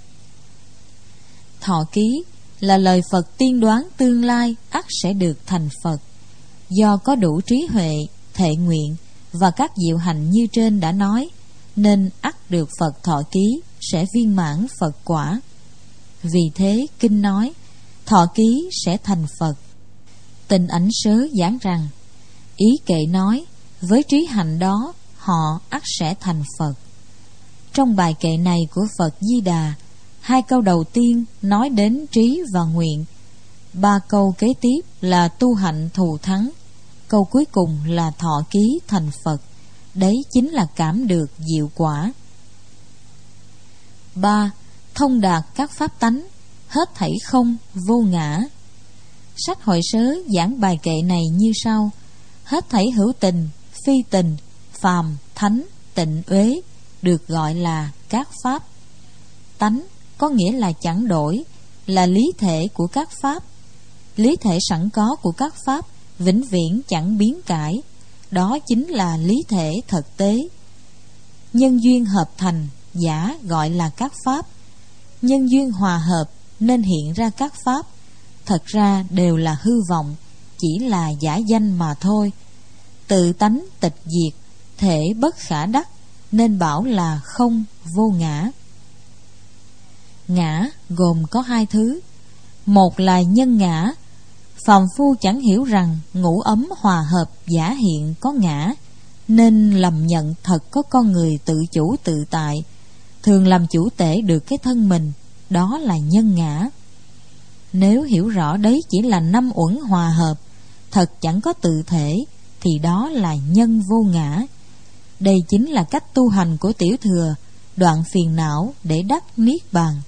Thọ ký là lời Phật tiên đoán tương lai ắt sẽ được thành Phật. Do có đủ trí huệ, thệ nguyện và các diệu hạnh như trên đã nói, nên ắt được Phật thọ ký, sẽ viên mãn Phật quả. Vì thế kinh nói thọ ký sẽ thành Phật. Tịnh Ảnh Sớ giảng rằng ý kệ nói với trí hạnh đó họ ắt sẽ thành Phật. Trong bài kệ này của Phật Di Đà, 2 câu đầu tiên nói đến trí và nguyện, 3 câu kế tiếp là tu hạnh thù thắng, câu cuối cùng là thọ ký thành Phật. Đấy chính là cảm được diệu quả. 3. Thông đạt các pháp tánh, hết thảy không, vô ngã. Sách Hội Sớ giảng bài kệ này như sau: hết thảy hữu tình, phi tình, phàm, thánh, tịnh, uế được gọi là các pháp. Tánh có nghĩa là chẳng đổi, là lý thể của các pháp. Lý thể sẵn có của các pháp vĩnh viễn chẳng biến cải, đó chính là lý thể thực tế. Nhân duyên hợp thành, giả gọi là các pháp. Nhân duyên hòa hợp nên hiện ra các pháp, thật ra đều là hư vọng, chỉ là giả danh mà thôi. Tự tánh tịch diệt, thể bất khả đắc, nên bảo là không, vô ngã. Ngã gồm có 2 thứ. Một là nhân ngã. Phàm phu chẳng hiểu rằng ngũ ấm hòa hợp giả hiện có ngã, nên lầm nhận thật có con người tự chủ tự tại, thường làm chủ tể được cái thân mình, đó là nhân ngã. Nếu hiểu rõ đấy chỉ là 5 uẩn hòa hợp, thật chẳng có tự thể, thì đó là nhân vô ngã. Đây chính là cách tu hành của tiểu thừa, đoạn phiền não để đắc niết bàn.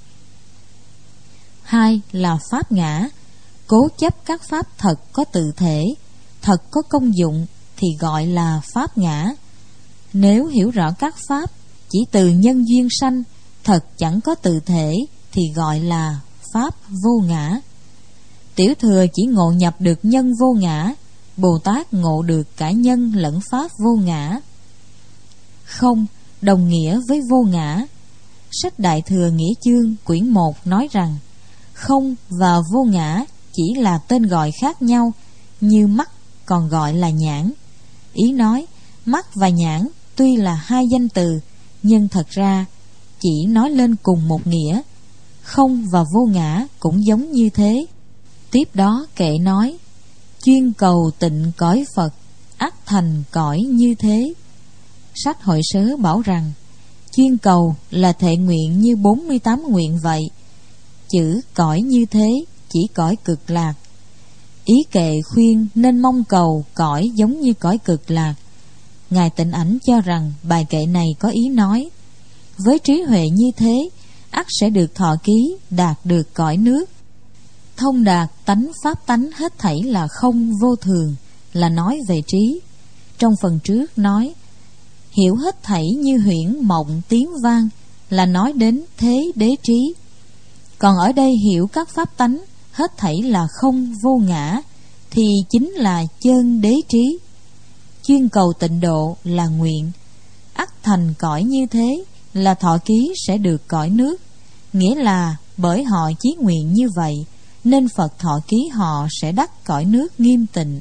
2 là pháp ngã. Cố chấp các pháp thật có tự thể, thật có công dụng thì gọi là pháp ngã. Nếu hiểu rõ các pháp chỉ từ nhân duyên sanh, thật chẳng có tự thể thì gọi là pháp vô ngã. Tiểu thừa chỉ ngộ nhập được nhân vô ngã, Bồ Tát ngộ được cả nhân lẫn pháp vô ngã. Không đồng nghĩa với vô ngã. Sách Đại Thừa Nghĩa Chương quyển 1 nói rằng không và vô ngã chỉ là tên gọi khác nhau, như mắt còn gọi là nhãn. Ý nói mắt và nhãn tuy là 2 danh từ, nhưng thật ra chỉ nói lên cùng một nghĩa. Không và vô ngã cũng giống như thế. Tiếp đó kệ nói chuyên cầu tịnh cõi Phật, ắt thành cõi như thế. Sách Hội Sớ bảo rằng chuyên cầu là thệ nguyện như 48 nguyện vậy. Chữ cõi như thế chỉ cõi cực lạc. Ý kệ khuyên nên mong cầu cõi giống như cõi cực lạc. Ngài Tịnh Ảnh cho rằng bài kệ này có ý nói với trí huệ như thế, ắt sẽ được thọ ký, đạt được cõi nước. Thông đạt tánh pháp tánh hết thảy là không vô thường, là nói về trí. Trong phần trước nói hiểu hết thảy như huyễn mộng tiếng vang, là nói đến thế đế trí. Còn ở đây hiểu các pháp tánh hết thảy là không vô ngã, thì chính là chân đế trí. Chuyên cầu tịnh độ là nguyện, ắt thành cõi như thế, là thọ ký sẽ được cõi nước. Nghĩa là bởi họ chí nguyện như vậy, nên Phật thọ ký họ sẽ đắc cõi nước nghiêm tịnh.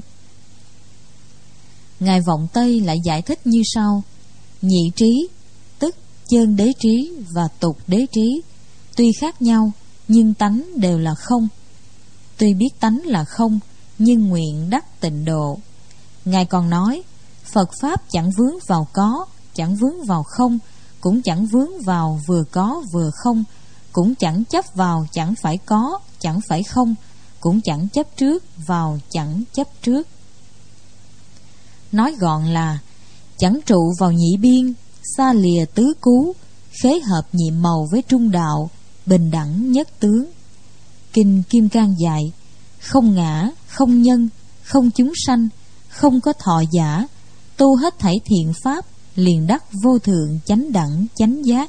Ngài Vọng Tây lại giải thích như sau: nhị trí, tức chân đế trí và tục đế trí, tuy khác nhau nhưng tánh đều là không. Tuy biết tánh là không, nhưng nguyện đắc tịnh độ. Ngài còn nói Phật Pháp chẳng vướng vào có, chẳng vướng vào không, cũng chẳng vướng vào vừa có vừa không, cũng chẳng chấp vào chẳng phải có, chẳng phải không, cũng chẳng chấp trước vào chẳng chấp trước. Nói gọn là chẳng trụ vào nhị biên, xa lìa tứ cú, khế hợp nhiệm màu với trung đạo, bình đẳng nhất tướng. Kinh Kim Cang dạy không ngã, không nhân, không chúng sanh, không có thọ giả, tu hết thảy thiện pháp, liền đắc vô thượng chánh đẳng chánh giác.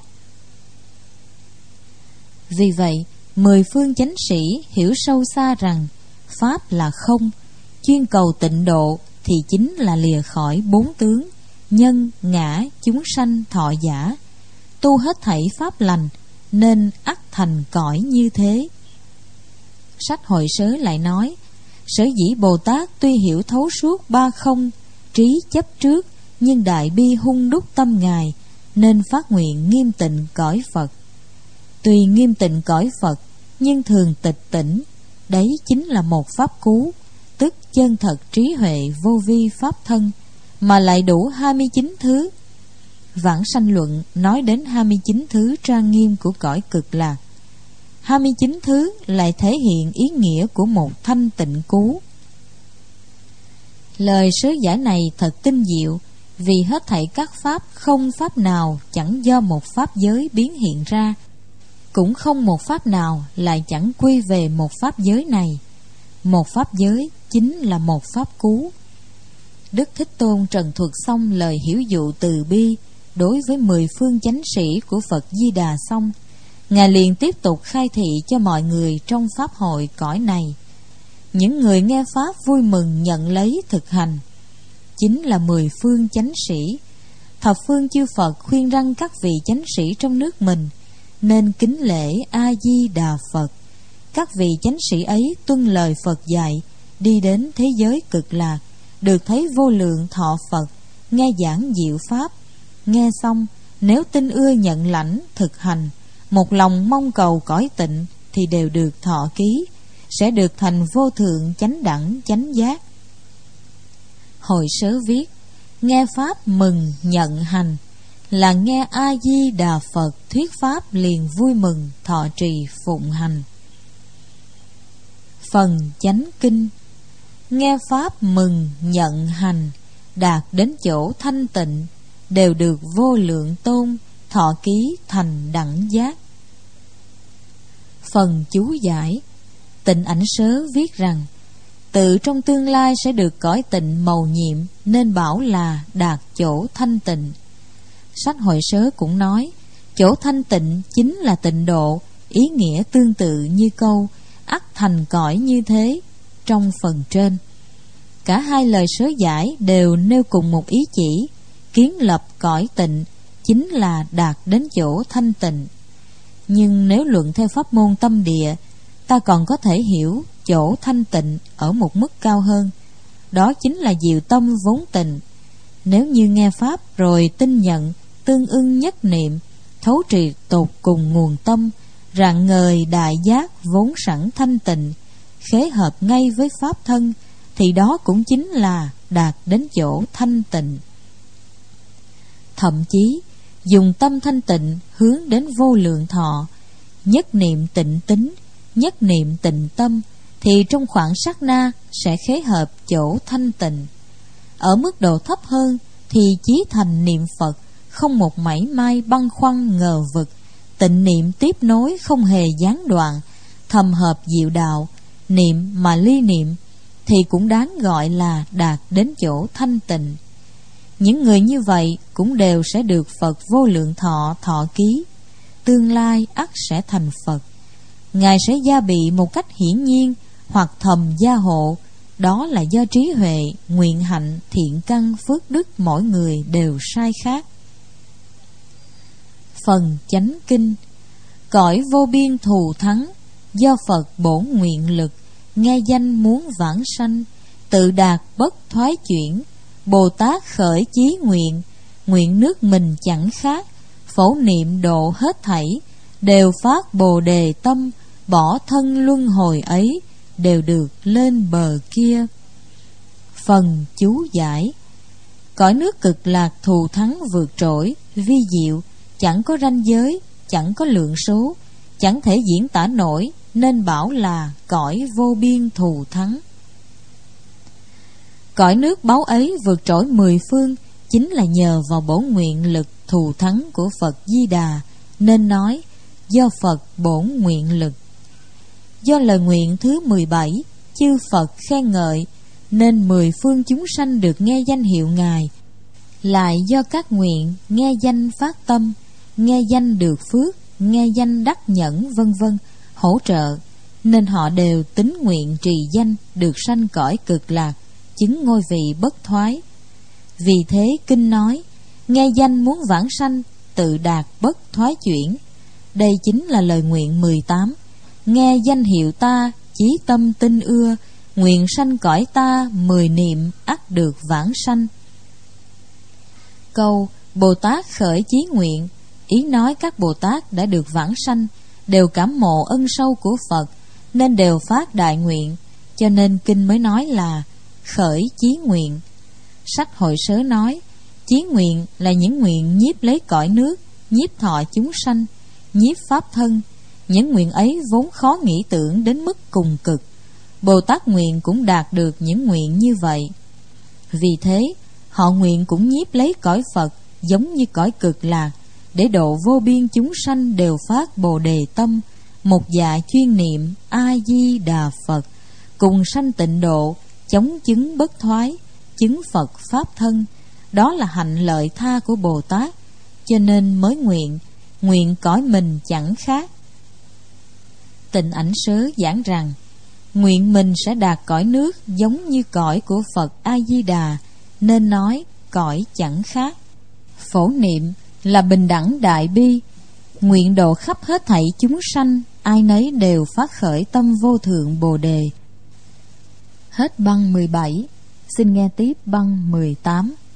Vì vậy, 10 phương chánh sĩ hiểu sâu xa rằng pháp là không, chuyên cầu tịnh độ thì chính là lìa khỏi 4 tướng nhân, ngã, chúng sanh, thọ giả, tu hết thảy pháp lành, nên ắt thành cõi như thế. Sách Hội Sớ lại nói sở dĩ Bồ Tát tuy hiểu thấu suốt 3 không, trí chấp trước, nhưng đại bi hung đúc tâm Ngài, nên phát nguyện nghiêm tịnh cõi Phật. Tuy nghiêm tịnh cõi Phật, nhưng thường tịch tỉnh, đấy chính là một pháp cú, tức chân thật trí huệ vô vi pháp thân, mà lại đủ 29 thứ. Vãng Sanh Luận nói đến 29 thứ trang nghiêm của cõi Cực Lạc. 29 thứ lại thể hiện ý nghĩa của một thanh tịnh cú. Lời sớ giả này thật tinh diệu, vì hết thảy các pháp không pháp nào chẳng do một pháp giới biến hiện ra, cũng không một pháp nào lại chẳng quy về một pháp giới này. Một pháp giới chính là một pháp cú. Đức Thích Tôn trần thuật xong lời hiểu dụ từ bi đối với 10 phương chánh sĩ của Phật Di Đà xong, Ngài liền tiếp tục khai thị cho mọi người trong pháp hội cõi này. Những người nghe pháp vui mừng nhận lấy thực hành, chính là 10 phương chánh sĩ. Thập phương chư Phật khuyên răn các vị chánh sĩ trong nước mình nên kính lễ A Di Đà Phật. Các vị chánh sĩ ấy tuân lời Phật dạy, đi đến thế giới Cực Lạc, được thấy vô lượng thọ Phật, nghe giảng diệu pháp. Nghe xong, nếu tin ưa nhận lãnh thực hành, một lòng mong cầu cõi tịnh, thì đều được thọ ký, sẽ được thành vô thượng chánh đẳng chánh giác. Hội Sớ viết nghe pháp mừng nhận hành, là nghe A Di Đà Phật thuyết pháp liền vui mừng thọ trì phụng hành. Phần chánh kinh: nghe pháp mừng nhận hành, đạt đến chỗ thanh tịnh, đều được vô lượng tôn, thọ ký thành đẳng giác. Phần chú giải: Tịnh Ảnh Sớ viết rằng tự trong tương lai sẽ được cõi tịnh mầu nhiệm, nên bảo là đạt chỗ thanh tịnh. Sách Hội Sớ cũng nói chỗ thanh tịnh chính là tịnh độ, ý nghĩa tương tự như câu ắt thành cõi như thế trong phần trên. Cả hai lời sớ giải đều nêu cùng một ý chỉ, kiến lập cõi tịnh chính là đạt đến chỗ thanh tịnh. Nhưng nếu luận theo pháp môn tâm địa, ta còn có thể hiểu chỗ thanh tịnh ở một mức cao hơn, đó chính là diệu tâm vốn tịnh. Nếu như nghe pháp rồi tin nhận, tương ưng nhất niệm, thấu triệt tột cùng nguồn tâm, rạng ngời đại giác vốn sẵn thanh tịnh, khế hợp ngay với pháp thân, thì đó cũng chính là đạt đến chỗ thanh tịnh. Thậm chí dùng tâm thanh tịnh hướng đến vô lượng thọ, nhất niệm tịnh tính, nhất niệm tịnh tâm, thì trong khoảng sát na sẽ khế hợp chỗ thanh tịnh. Ở mức độ thấp hơn thì chí thành niệm Phật, không một mảy may băn khoăn ngờ vực, tịnh niệm tiếp nối không hề gián đoạn, thầm hợp diệu đạo, niệm mà ly niệm, thì cũng đáng gọi là đạt đến chỗ thanh tịnh. Những người như vậy cũng đều sẽ được Phật Vô Lượng Thọ thọ ký, tương lai ắt sẽ thành Phật. Ngài sẽ gia bị một cách hiển nhiên hoặc thầm gia hộ, đó là do trí huệ, nguyện hạnh, thiện căn, phước đức mỗi người đều sai khác. Phần chánh kinh. Cõi vô biên thù thắng, do Phật bổn nguyện lực, nghe danh muốn vãng sanh, tự đạt bất thoái chuyển. Bồ Tát khởi chí nguyện, nguyện nước mình chẳng khác, phổ niệm độ hết thảy, đều phát Bồ Đề tâm, bỏ thân luân hồi ấy, đều được lên bờ kia. Phần chú giải. Cõi nước cực lạc thù thắng vượt trội, vi diệu, chẳng có ranh giới, chẳng có lượng số, chẳng thể diễn tả nổi, nên bảo là cõi vô biên thù thắng. Cõi nước báu ấy vượt trội 10 phương, chính là nhờ vào bổn nguyện lực thù thắng của Phật Di Đà, nên nói do Phật bổn nguyện lực. Do lời nguyện thứ 17, chư Phật khen ngợi, nên 10 phương chúng sanh được nghe danh hiệu Ngài. Lại do các nguyện nghe danh phát tâm, nghe danh được phước, nghe danh đắc nhẫn vân vân hỗ trợ, nên họ đều tín nguyện trì danh được sanh cõi cực lạc, chứng ngôi vị bất thoái. Vì thế kinh nói, nghe danh muốn vãng sanh, tự đạt bất thoái chuyển. Đây chính là lời nguyện 18. Nghe danh hiệu ta, chí tâm tin ưa, nguyện sanh cõi ta, 10 niệm ắt được vãng sanh. Câu Bồ Tát khởi chí nguyện, ý nói các Bồ Tát đã được vãng sanh đều cảm mộ ân sâu của Phật, nên đều phát đại nguyện, cho nên kinh mới nói là khởi chí nguyện. Sách Hội Sớ nói, chí nguyện là những nguyện nhiếp lấy cõi nước, nhiếp thọ chúng sanh, nhiếp pháp thân. Những nguyện ấy vốn khó nghĩ tưởng đến mức cùng cực. Bồ Tát nguyện cũng đạt được những nguyện như vậy. Vì thế, họ nguyện cũng nhiếp lấy cõi Phật giống như cõi cực lạc, để độ vô biên chúng sanh đều phát Bồ Đề tâm, một dạ chuyên niệm A Di Đà Phật, cùng sanh tịnh độ, chống chứng bất thoái, chứng Phật pháp thân. Đó là hạnh lợi tha của Bồ Tát, cho nên mới nguyện cõi mình chẳng khác. Tịnh Ảnh Sớ giảng rằng, nguyện mình sẽ đạt cõi nước giống như cõi của Phật A Di Đà, nên nói cõi chẳng khác. Phổ niệm là bình đẳng đại bi, nguyện độ khắp hết thảy chúng sanh, ai nấy đều phát khởi tâm vô thượng Bồ Đề. Hết băng 17. Xin nghe tiếp băng 18.